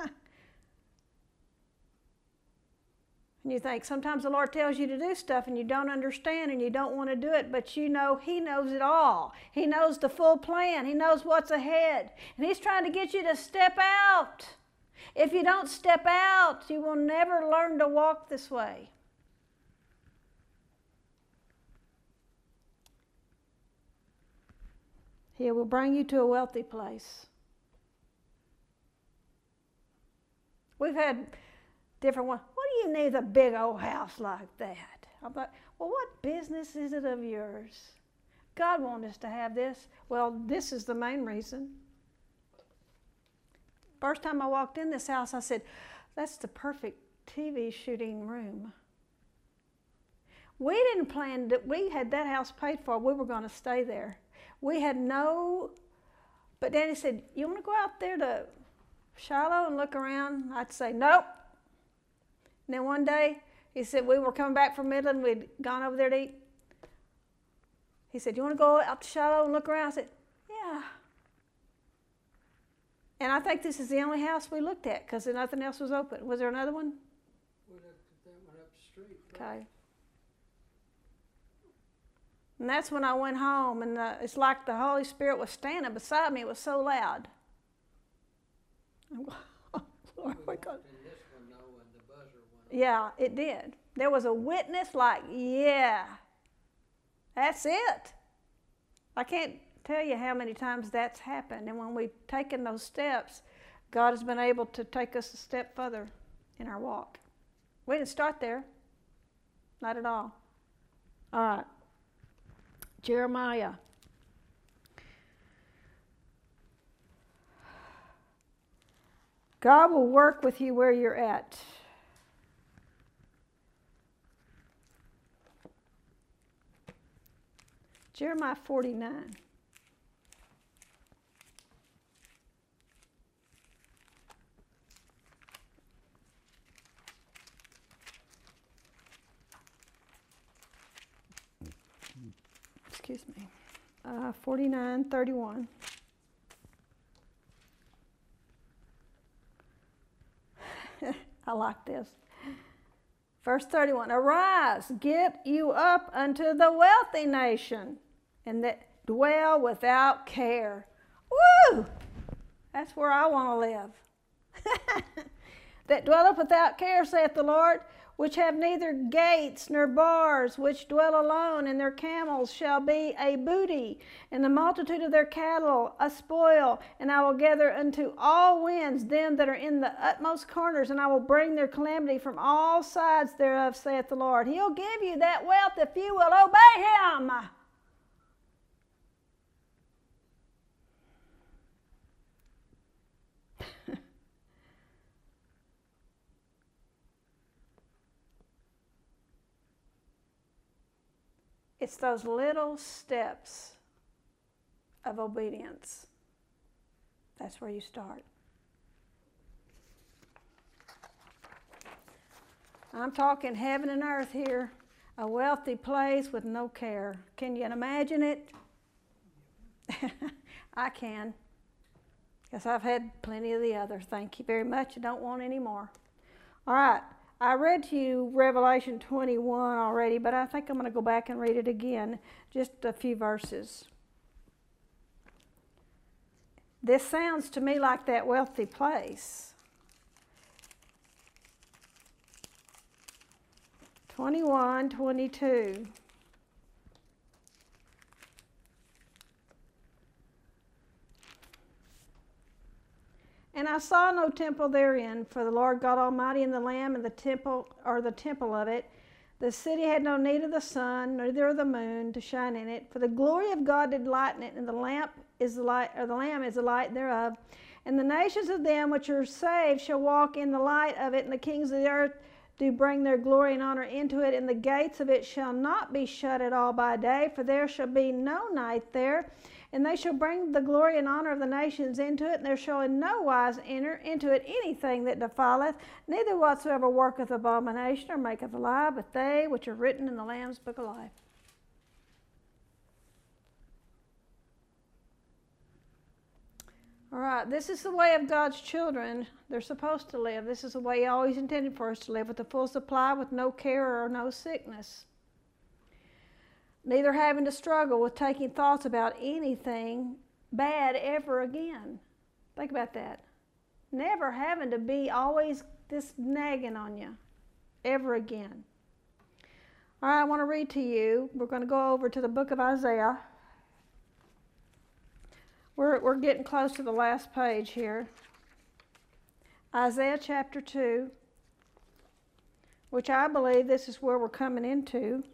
And you think sometimes the Lord tells you to do stuff and you don't understand and you don't want to do it, but you know He knows it all. He knows the full plan. He knows what's ahead. And He's trying to get you to step out. If you don't step out, you will never learn to walk this way. He will bring you to a wealthy place. We've had different ones. What do you need a big old house like that? I'm like, well, what business is it of yours? God wants us to have this. Well, this is the main reason. First time I walked in this house, I said, that's the perfect TV shooting room. We didn't plan that. We had that house paid for. We were going to stay there. We had no, but Danny said, you want to go out there to Shiloh and look around? I'd say, nope. And then one day, he said, we were coming back from Midland. We'd gone over there to eat. He said, you want to go out to Shiloh and look around? I said, yeah. And I think this is the only house we looked at because nothing else was open. Was there another one? We looked at that one up the street. Okay. And that's when I went home, and it's like the Holy Spirit was standing beside me. It was so loud. I'm going, oh, Lord, my God. Yeah, it did. There was a witness like, yeah, that's it. I can't tell you how many times that's happened. And when we've taken those steps, God has been able to take us a step further in our walk. We didn't start there. Not at all. All right. Jeremiah. God will work with you where you're at. Jeremiah 49. Excuse me. 49:31. I like this. Verse 31, arise, get you up unto the wealthy nation, and that dwell without care. Woo! That's where I want to live. That dwelleth without care, saith the Lord, which have neither gates nor bars, which dwell alone, and their camels shall be a booty, and the multitude of their cattle a spoil. And I will gather unto all winds them that are in the utmost corners, and I will bring their calamity from all sides thereof, saith the Lord. He'll give you that wealth if you will obey him. It's those little steps of obedience. That's where you start. I'm talking heaven and earth here. A wealthy place with no care. Can you imagine it? I can. Because I've had plenty of the other. Thank you very much. I don't want any more. All right. I read to you Revelation 21 already, but I think I'm going to go back and read it again, just a few verses. This sounds to me like that wealthy place. 21, 22. And I saw no temple therein, for the Lord God Almighty and the Lamb and the temple, or the temple of it. The city had no need of the sun, neither of the moon to shine in it, for the glory of God did lighten it, and the Lamb is the light, or the Lamb is the light thereof. And the nations of them which are saved shall walk in the light of it, and the kings of the earth do bring their glory and honor into it, and the gates of it shall not be shut at all by day, for there shall be no night there. And they shall bring the glory and honor of the nations into it, and there shall in no wise enter into it anything that defileth, neither whatsoever worketh abomination or maketh a lie, but they which are written in the Lamb's book of life. All right, this is the way of God's children. They're supposed to live. This is the way He always intended for us to live, with a full supply, with no care or no sickness. Neither having to struggle with taking thoughts about anything bad ever again. Think about that. Never having to be always this nagging on you ever again. All right, I want to read to you. We're going to go over to the book of Isaiah. We're getting close to the last page here. Isaiah chapter 2, which I believe this is where we're coming into.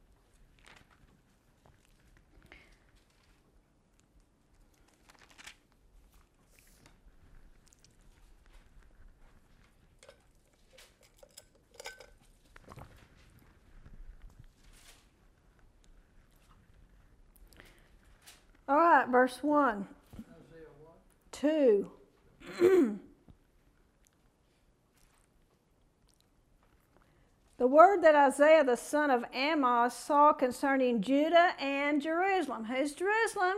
All right, verse 1. Isaiah what? 2. The word that Isaiah the son of Amoz saw concerning Judah and Jerusalem. Who's Jerusalem?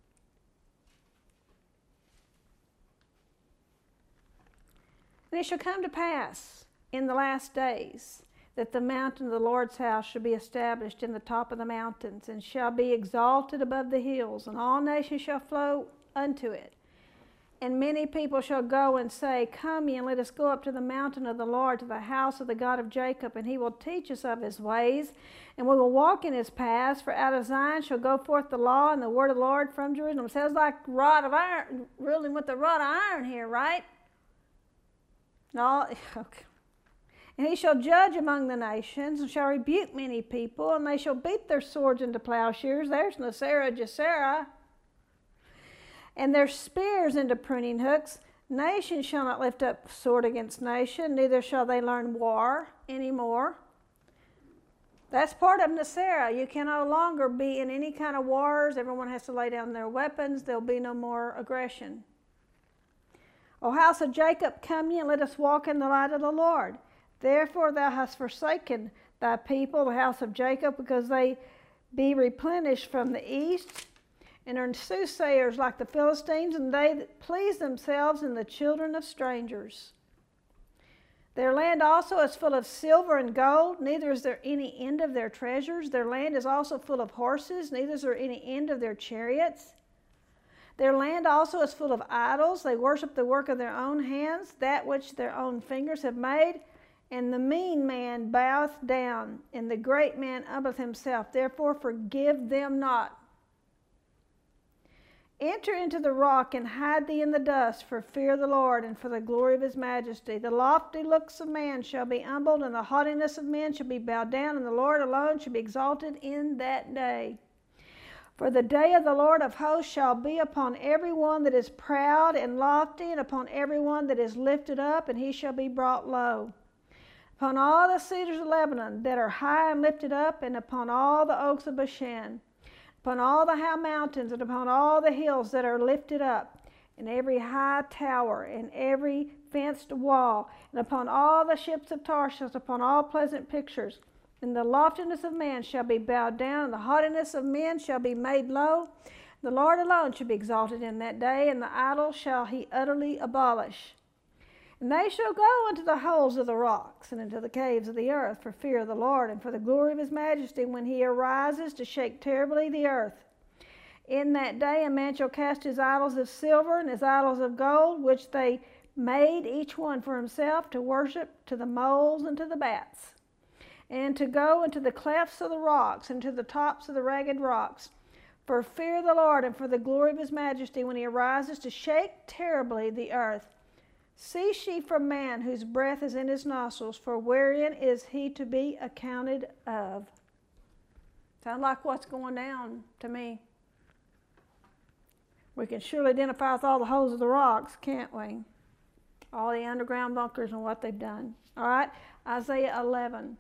And it shall come to pass in the last days that the mountain of the Lord's house shall be established in the top of the mountains, and shall be exalted above the hills, and all nations shall flow unto it. And many people shall go and say, Come ye, and let us go up to the mountain of the Lord, to the house of the God of Jacob, and He will teach us of His ways, and we will walk in His paths. For out of Zion shall go forth the law and the word of the Lord from Jerusalem. Sounds like rod of iron, ruling with the rod of iron here, right? No, okay. And He shall judge among the nations, and shall rebuke many people, and they shall beat their swords into plowshares. There's Nasera, Jasera. And their spears into pruning hooks. Nation shall not lift up sword against nation, neither shall they learn war anymore. That's part of Nasera. You can no longer be in any kind of wars. Everyone has to lay down their weapons. There'll be no more aggression. O house of Jacob, come ye, and let us walk in the light of the Lord. Therefore thou hast forsaken thy people, the house of Jacob, because they be replenished from the east, and are soothsayers like the Philistines, and they that please themselves in the children of strangers. Their land also is full of silver and gold, neither is there any end of their treasures. Their land is also full of horses, neither is there any end of their chariots. Their land also is full of idols. They worship the work of their own hands, that which their own fingers have made. And the mean man boweth down, and the great man humbleth himself. Therefore forgive them not. Enter into the rock and hide thee in the dust for fear of the Lord and for the glory of his majesty. The lofty looks of man shall be humbled, and the haughtiness of men shall be bowed down, and the Lord alone shall be exalted in that day. For the day of the Lord of hosts shall be upon every one that is proud and lofty, and upon every one that is lifted up, and he shall be brought low. Upon all the cedars of Lebanon that are high and lifted up, and upon all the oaks of Bashan, upon all the high mountains, and upon all the hills that are lifted up, and every high tower, and every fenced wall, and upon all the ships of Tarshish, upon all pleasant pictures. And the loftiness of man shall be bowed down, and the haughtiness of men shall be made low. The Lord alone shall be exalted in that day, and the idol shall he utterly abolish. And they shall go into the holes of the rocks, and into the caves of the earth, for fear of the Lord, and for the glory of his majesty, when he arises to shake terribly the earth. In that day a man shall cast his idols of silver and his idols of gold, which they made each one for himself, to worship to the moles and to the bats, and to go into the clefts of the rocks, and to the tops of the ragged rocks, for fear of the Lord, and for the glory of his majesty, when he arises to shake terribly the earth. Cease ye from man, whose breath is in his nostrils, for wherein is he to be accounted of? Sounds like what's going down to me. We can surely identify with all the holes of the rocks, can't we? All the underground bunkers and what they've done. All right, Isaiah 11.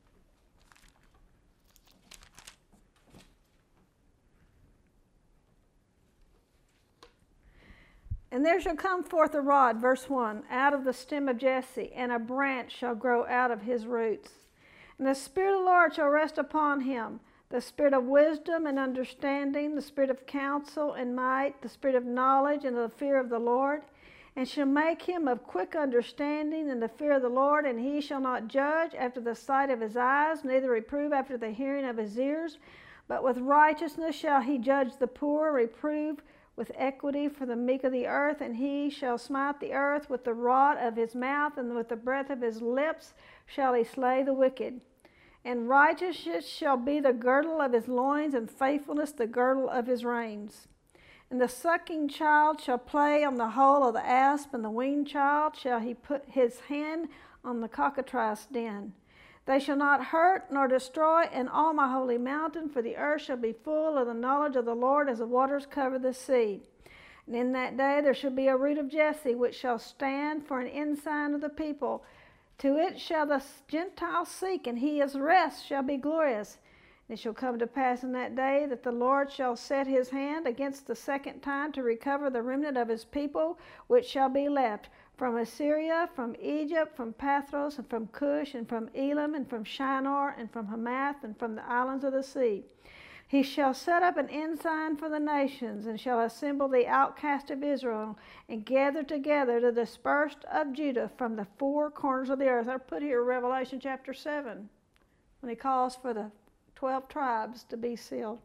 And there shall come forth a rod, verse 1, out of the stem of Jesse, and a branch shall grow out of his roots. And the Spirit of the Lord shall rest upon him, the Spirit of wisdom and understanding, the Spirit of counsel and might, the Spirit of knowledge and of the fear of the Lord, and shall make him of quick understanding in the fear of the Lord, and he shall not judge after the sight of his eyes, neither reprove after the hearing of his ears, but with righteousness shall he judge the poor, reprove with equity for the meek of the earth, and he shall smite the earth with the rod of his mouth, and with the breath of his lips shall he slay the wicked. And righteousness shall be the girdle of his loins, and faithfulness the girdle of his reins. And the sucking child shall play on the hole of the asp, and the weaned child shall he put his hand on the cockatrice den. They shall not hurt nor destroy in all my holy mountain, for the earth shall be full of the knowledge of the Lord as the waters cover the sea. And in that day there shall be a root of Jesse, which shall stand for an ensign of the people. To it shall the Gentiles seek, and his rest shall be glorious. And it shall come to pass in that day that the Lord shall set his hand against the second time to recover the remnant of his people, which shall be left, from Assyria, from Egypt, from Pathros, and from Cush, and from Elam, and from Shinar, and from Hamath, and from the islands of the sea. He shall set up an ensign for the nations, and shall assemble the outcast of Israel, and gather together the dispersed of Judah from the four corners of the earth. I put here Revelation chapter 7, when he calls for the 12 tribes to be sealed.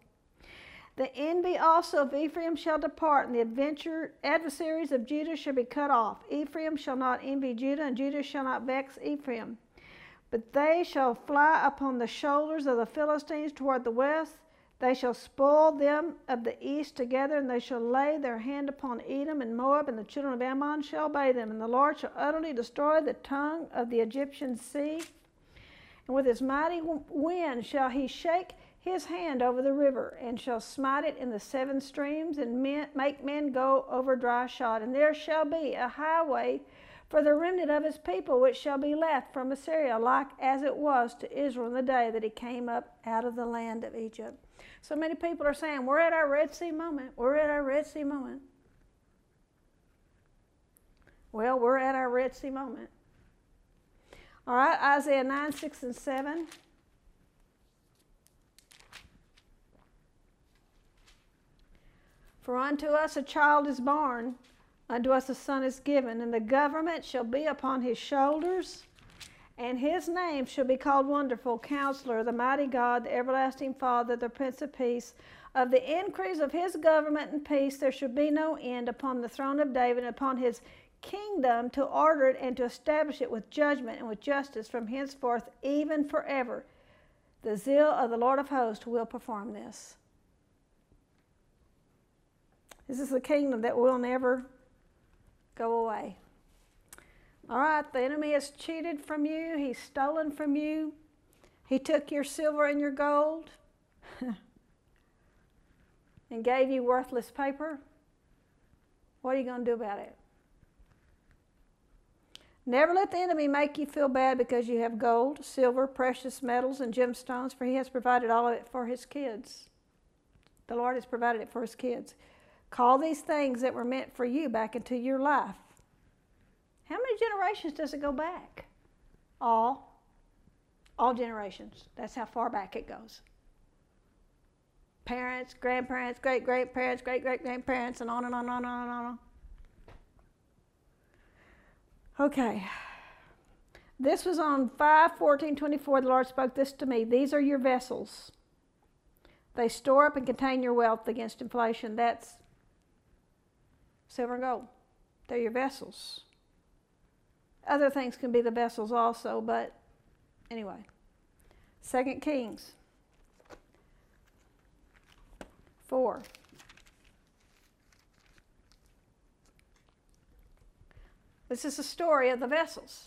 The envy also of Ephraim shall depart, and the adversaries of Judah shall be cut off. Ephraim shall not envy Judah, and Judah shall not vex Ephraim. But they shall fly upon the shoulders of the Philistines toward the west. They shall spoil them of the east together, and they shall lay their hand upon Edom and Moab, and the children of Ammon shall obey them. And the Lord shall utterly destroy the tongue of the Egyptian sea. And with his mighty wind shall he shake his hand over the river, and shall smite it in the seven streams, and make men go over dry shod. And there shall be a highway for the remnant of his people, which shall be left from Assyria, like as it was to Israel in the day that he came up out of the land of Egypt. So many people are saying, we're at our Red Sea moment. We're at our Red Sea moment. Well, we're at our Red Sea moment. All right, Isaiah 9, 6, and 7. For unto us a child is born, unto us a son is given, and the government shall be upon his shoulders, And his name shall be called Wonderful, Counselor, the Mighty God, the Everlasting Father, the Prince of Peace. Of the increase of his government and peace there shall be no end upon the throne of David and upon his kingdom, to order it and to establish it with judgment and with justice from henceforth even forever. The zeal of the Lord of hosts will perform this. This is the kingdom that will never go away. All right, the enemy has cheated from you. He's stolen from you. He took your silver and your gold and gave you worthless paper. What are you going to do about it? Never let the enemy make you feel bad because you have gold, silver, precious metals, and gemstones, for he has provided all of it for his kids. The Lord has provided it for his kids. Call these things that were meant for you back into your life. How many generations does it go back? All generations. That's how far back it goes. Parents, grandparents, great-great-parents, great-great-grandparents, and on and on and on and on and on. Okay. This was on 5/14/24. The Lord spoke this to me. These are your vessels. They store up and contain your wealth against inflation. That's silver and gold. They're your vessels. Other things can be the vessels also, but anyway. 2 Kings 4. This is the story of the vessels.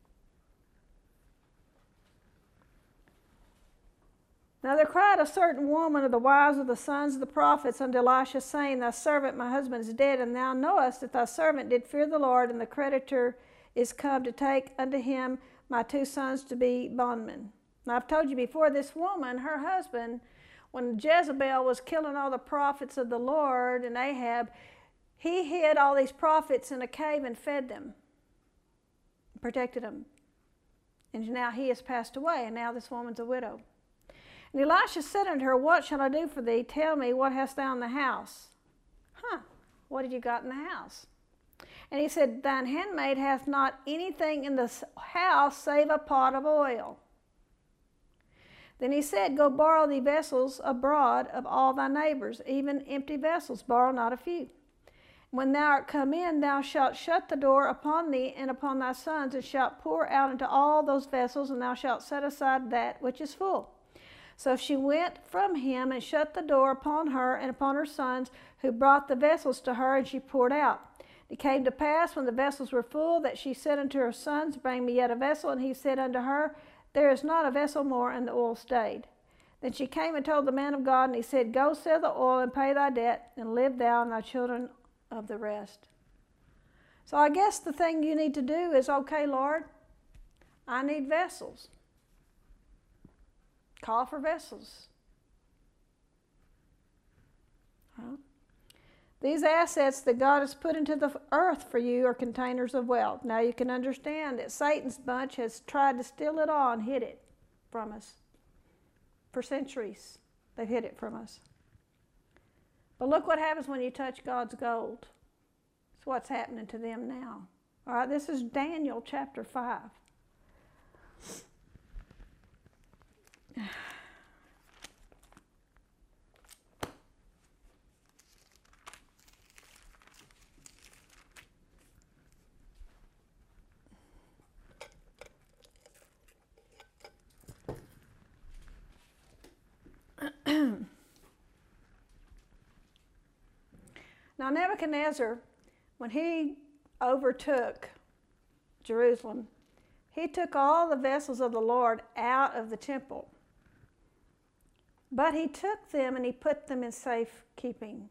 Now there cried a certain woman of the wives of the sons of the prophets unto Elisha, saying, Thy servant, my husband, is dead, and thou knowest that thy servant did fear the Lord, and the creditor is come to take unto him my 2 sons to be bondmen. Now I've told you before, this woman, her husband, when Jezebel was killing all the prophets of the Lord and Ahab, he hid all these prophets in a cave and fed them, protected them. And now he has passed away, and now this woman's a widow. And Elisha said unto her, What shall I do for thee? Tell me, what hast thou in the house? What have you got in the house? And he said, Thine handmaid hath not anything in the house save a pot of oil. Then he said, Go borrow thee vessels abroad of all thy neighbors, even empty vessels, borrow not a few. When thou art come in, thou shalt shut the door upon thee and upon thy sons, and shalt pour out into all those vessels, and thou shalt set aside that which is full. So she went from him and shut the door upon her and upon her sons, who brought the vessels to her, and she poured out. It came to pass, when the vessels were full, that she said unto her sons, Bring me yet a vessel. And he said unto her, There is not a vessel more, and the oil stayed. Then she came and told the man of God, and he said, Go sell the oil and pay thy debt, and live thou and thy children of the rest. So I guess the thing you need to do is, okay, Lord, I need vessels. Call for vessels. Huh? These assets that God has put into the earth for you are containers of wealth. Now you can understand that Satan's bunch has tried to steal it all and hid it from us. For centuries, they've hid it from us. But look what happens when you touch God's gold. It's what's happening to them now. All right, this is Daniel chapter 5. Now Nebuchadnezzar, when he overtook Jerusalem, he took all the vessels of the Lord out of the temple. But he took them and he put them in safekeeping.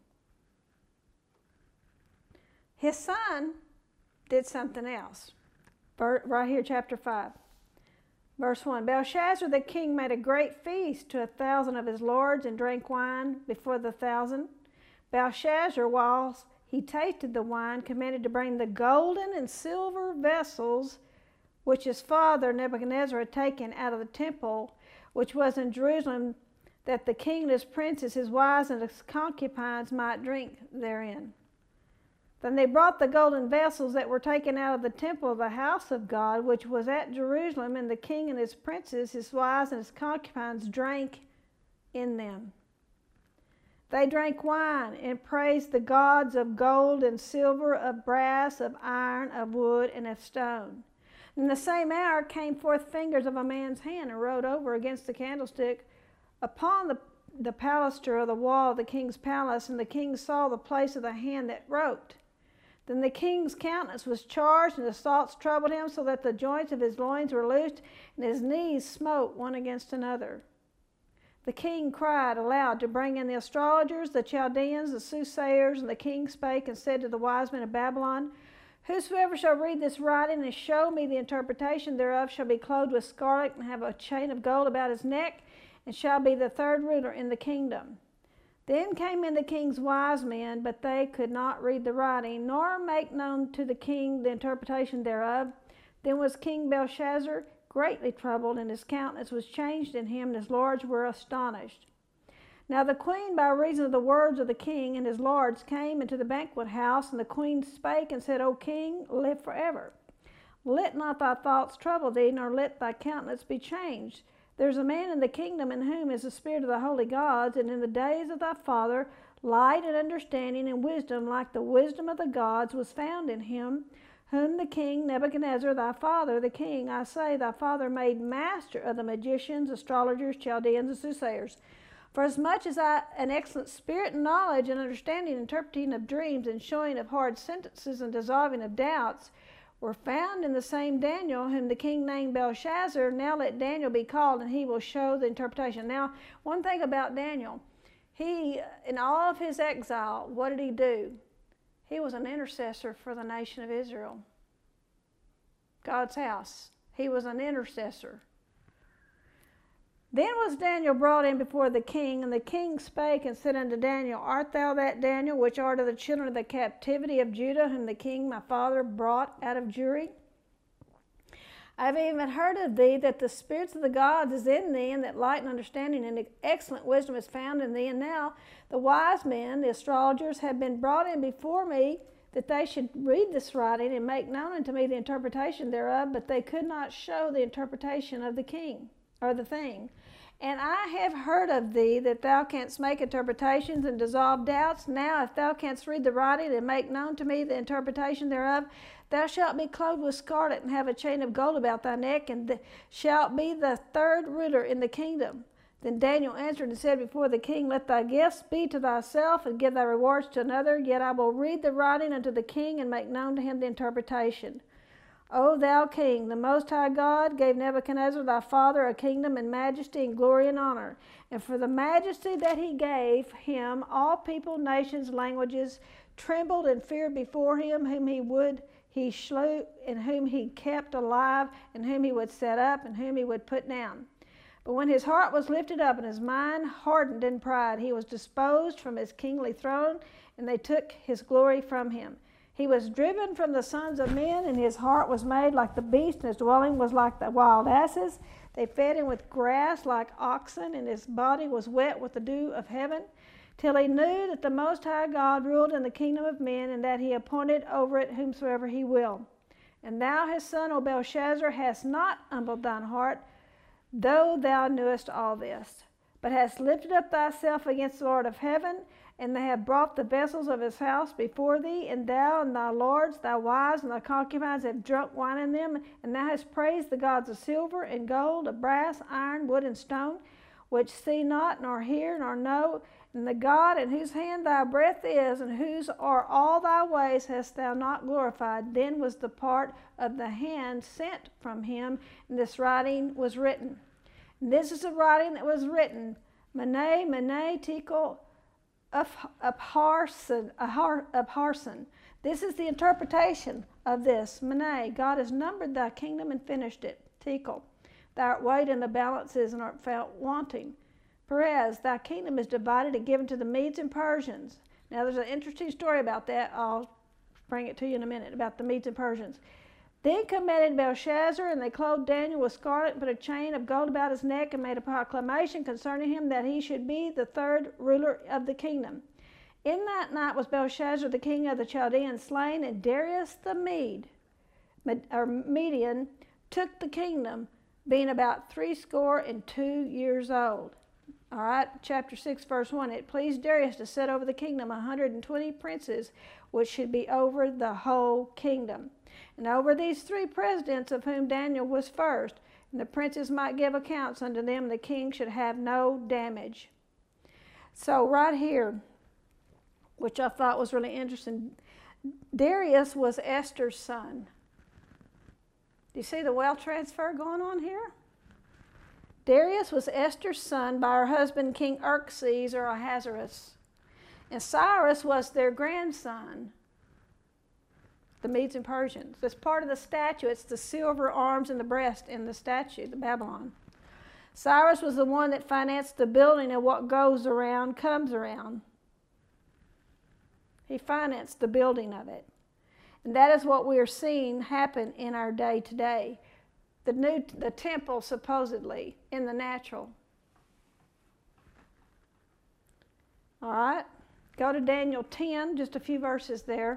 His son did something else. Right here, chapter 5. Verse 1, Belshazzar the king made a great feast to 1,000 of his lords, and drank wine before the 1,000. Belshazzar, whilst he tasted the wine, commanded to bring the golden and silver vessels which his father Nebuchadnezzar had taken out of the temple, which was in Jerusalem, that the king and his princes, his wives, and his concubines might drink therein. Then they brought the golden vessels that were taken out of the temple of the house of God, which was at Jerusalem, and the king and his princes, his wives, and his concubines drank in them. They drank wine and praised the gods of gold and silver, of brass, of iron, of wood, and of stone. In the same hour came forth fingers of a man's hand and wrote over against the candlestick upon the baluster of the wall of the king's palace, and the king saw the place of the hand that wrote. Then the king's countenance was charged, and his thoughts troubled him, so that the joints of his loins were loosed, and his knees smote one against another. The king cried aloud to bring in the astrologers, the Chaldeans, the soothsayers, and the king spake and said to the wise men of Babylon, Whosoever shall read this writing and show me the interpretation thereof shall be clothed with scarlet and have a chain of gold about his neck, and shall be the third ruler in the kingdom. Then came in the king's wise men, but they could not read the writing, nor make known to the king the interpretation thereof. Then was King Belshazzar greatly troubled, and his countenance was changed in him, and his lords were astonished. Now the queen, by reason of the words of the king and his lords, came into the banquet house, and the queen spake and said, O king, live forever. Let not thy thoughts trouble thee, nor let thy countenance be changed. There is a man in the kingdom in whom is the spirit of the holy gods, and in the days of thy father light and understanding and wisdom like the wisdom of the gods was found in him, whom the king Nebuchadnezzar thy father, the king, I say, thy father made master of the magicians, astrologers, Chaldeans, and soothsayers. For as much as an excellent spirit and knowledge and understanding, interpreting of dreams, and showing of hard sentences and dissolving of doubts, were found in the same Daniel, whom the king named Belshazzar. Now let Daniel be called, and he will show the interpretation. Now, one thing about Daniel, he, in all of his exile, what did he do? He was an intercessor for the nation of Israel. God's house. He was an intercessor. Then was Daniel brought in before the king, and the king spake and said unto Daniel, Art thou that Daniel, which art of the children of the captivity of Judah, whom the king my father brought out of Jewry? I have even heard of thee, that the spirits of the gods is in thee, and that light and understanding and excellent wisdom is found in thee. And now the wise men, the astrologers, have been brought in before me, that they should read this writing and make known unto me the interpretation thereof, but they could not show the interpretation of the king, or the thing. And I have heard of thee, that thou canst make interpretations and dissolve doubts. Now if thou canst read the writing and make known to me the interpretation thereof, thou shalt be clothed with scarlet, and have a chain of gold about thy neck, and shalt be the third ruler in the kingdom. Then Daniel answered and said before the king, Let thy gifts be to thyself, and give thy rewards to another, yet I will read the writing unto the king, and make known to him the interpretation. O thou king, the Most High God gave Nebuchadnezzar thy father a kingdom and majesty and glory and honor. And for the majesty that he gave him, all people, nations, languages trembled and feared before him, whom he slew, and whom he kept alive, and whom he would set up, and whom he would put down. But when his heart was lifted up and his mind hardened in pride, he was disposed from his kingly throne, and they took his glory from him. He was driven from the sons of men, and his heart was made like the beast, and his dwelling was like the wild asses. They fed him with grass like oxen, and his body was wet with the dew of heaven, till he knew that the Most High God ruled in the kingdom of men, and that he appointed over it whomsoever he will. And thou, his son, O Belshazzar, hast not humbled thine heart, though thou knewest all this, but hast lifted up thyself against the Lord of heaven, and they have brought the vessels of his house before thee, and thou and thy lords, thy wives, and thy concubines have drunk wine in them, and thou hast praised the gods of silver and gold, of brass, iron, wood, and stone, which see not, nor hear, nor know, and the God in whose hand thy breath is, and whose are all thy ways, hast thou not glorified. Then was the part of the hand sent from him, and this writing was written. And this is the writing that was written, Mene, Mene, Tekel, Upharsin. This is the interpretation of this. Mene, God has numbered thy kingdom and finished it. Tekel, thou art weighed in the balances and art felt wanting. Perez, thy kingdom is divided and given to the Medes and Persians. Now there's an interesting story about that. I'll bring it to you in a minute, about the Medes and Persians. Then commanded Belshazzar, and they clothed Daniel with scarlet, and put a chain of gold about his neck, and made a proclamation concerning him, that he should be the third ruler of the kingdom. In that night was Belshazzar, the king of the Chaldeans, slain, and Darius the Median took the kingdom, being about 62 years old. All right, chapter 6, verse 1. It pleased Darius to set over the kingdom 120 princes, which should be over the whole kingdom. And over these 3 presidents, of whom Daniel was first, and the princes might give accounts unto them, the king should have no damage. So right here, which I thought was really interesting, Darius was Esther's son. Do you see the wealth transfer going on here? Darius was Esther's son by her husband, King Xerxes or Ahasuerus. And Cyrus was their grandson, the Medes and Persians. That's part of the statue. It's the silver arms and the breast in the statue, the Babylon. Cyrus was the one that financed the building, and what goes around comes around. He financed the building of it. And that is what we are seeing happen in our day today. The temple, supposedly, in the natural. All right, go to Daniel 10, just a few verses there.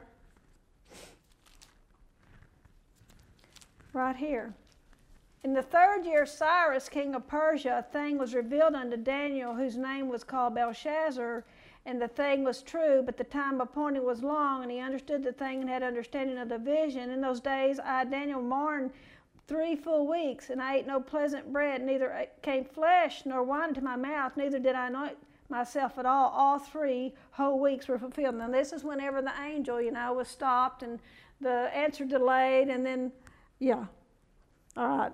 Right here. In the 3rd year of Cyrus, king of Persia, a thing was revealed unto Daniel, whose name was called Belshazzar, and the thing was true, but the time appointed was long, and he understood the thing and had understanding of the vision. In those days I, Daniel, mourned 3 full weeks, and I ate no pleasant bread, neither came flesh nor wine into my mouth, neither did I anoint myself at all. All 3 whole weeks were fulfilled. Now this is whenever the angel, was stopped and the answer delayed, and then, yeah. All right.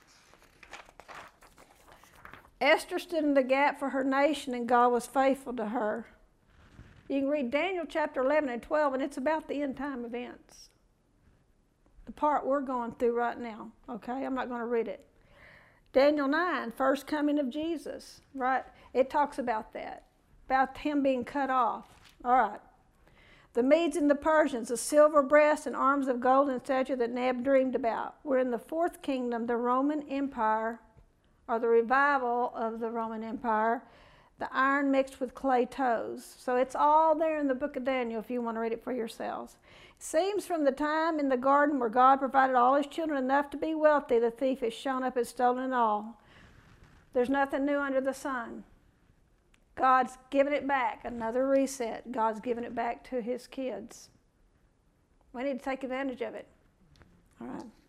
Esther stood in the gap for her nation, and God was faithful to her. You can read Daniel chapter 11 and 12, and it's about the end time events. The part we're going through right now, okay? I'm not going to read it. Daniel 9, first coming of Jesus, right? It talks about that, about him being cut off. All right. The Medes and the Persians, the silver breast and arms of gold and statue that Neb dreamed about. We're in the 4th kingdom, the Roman Empire, or the revival of the Roman Empire, the iron mixed with clay toes. So it's all there in the book of Daniel if you want to read it for yourselves. It seems from the time in the garden where God provided all his children enough to be wealthy, the thief has shown up and stolen it all. There's nothing new under the sun. God's given it back, another reset. God's given it back to his kids. We need to take advantage of it. All right.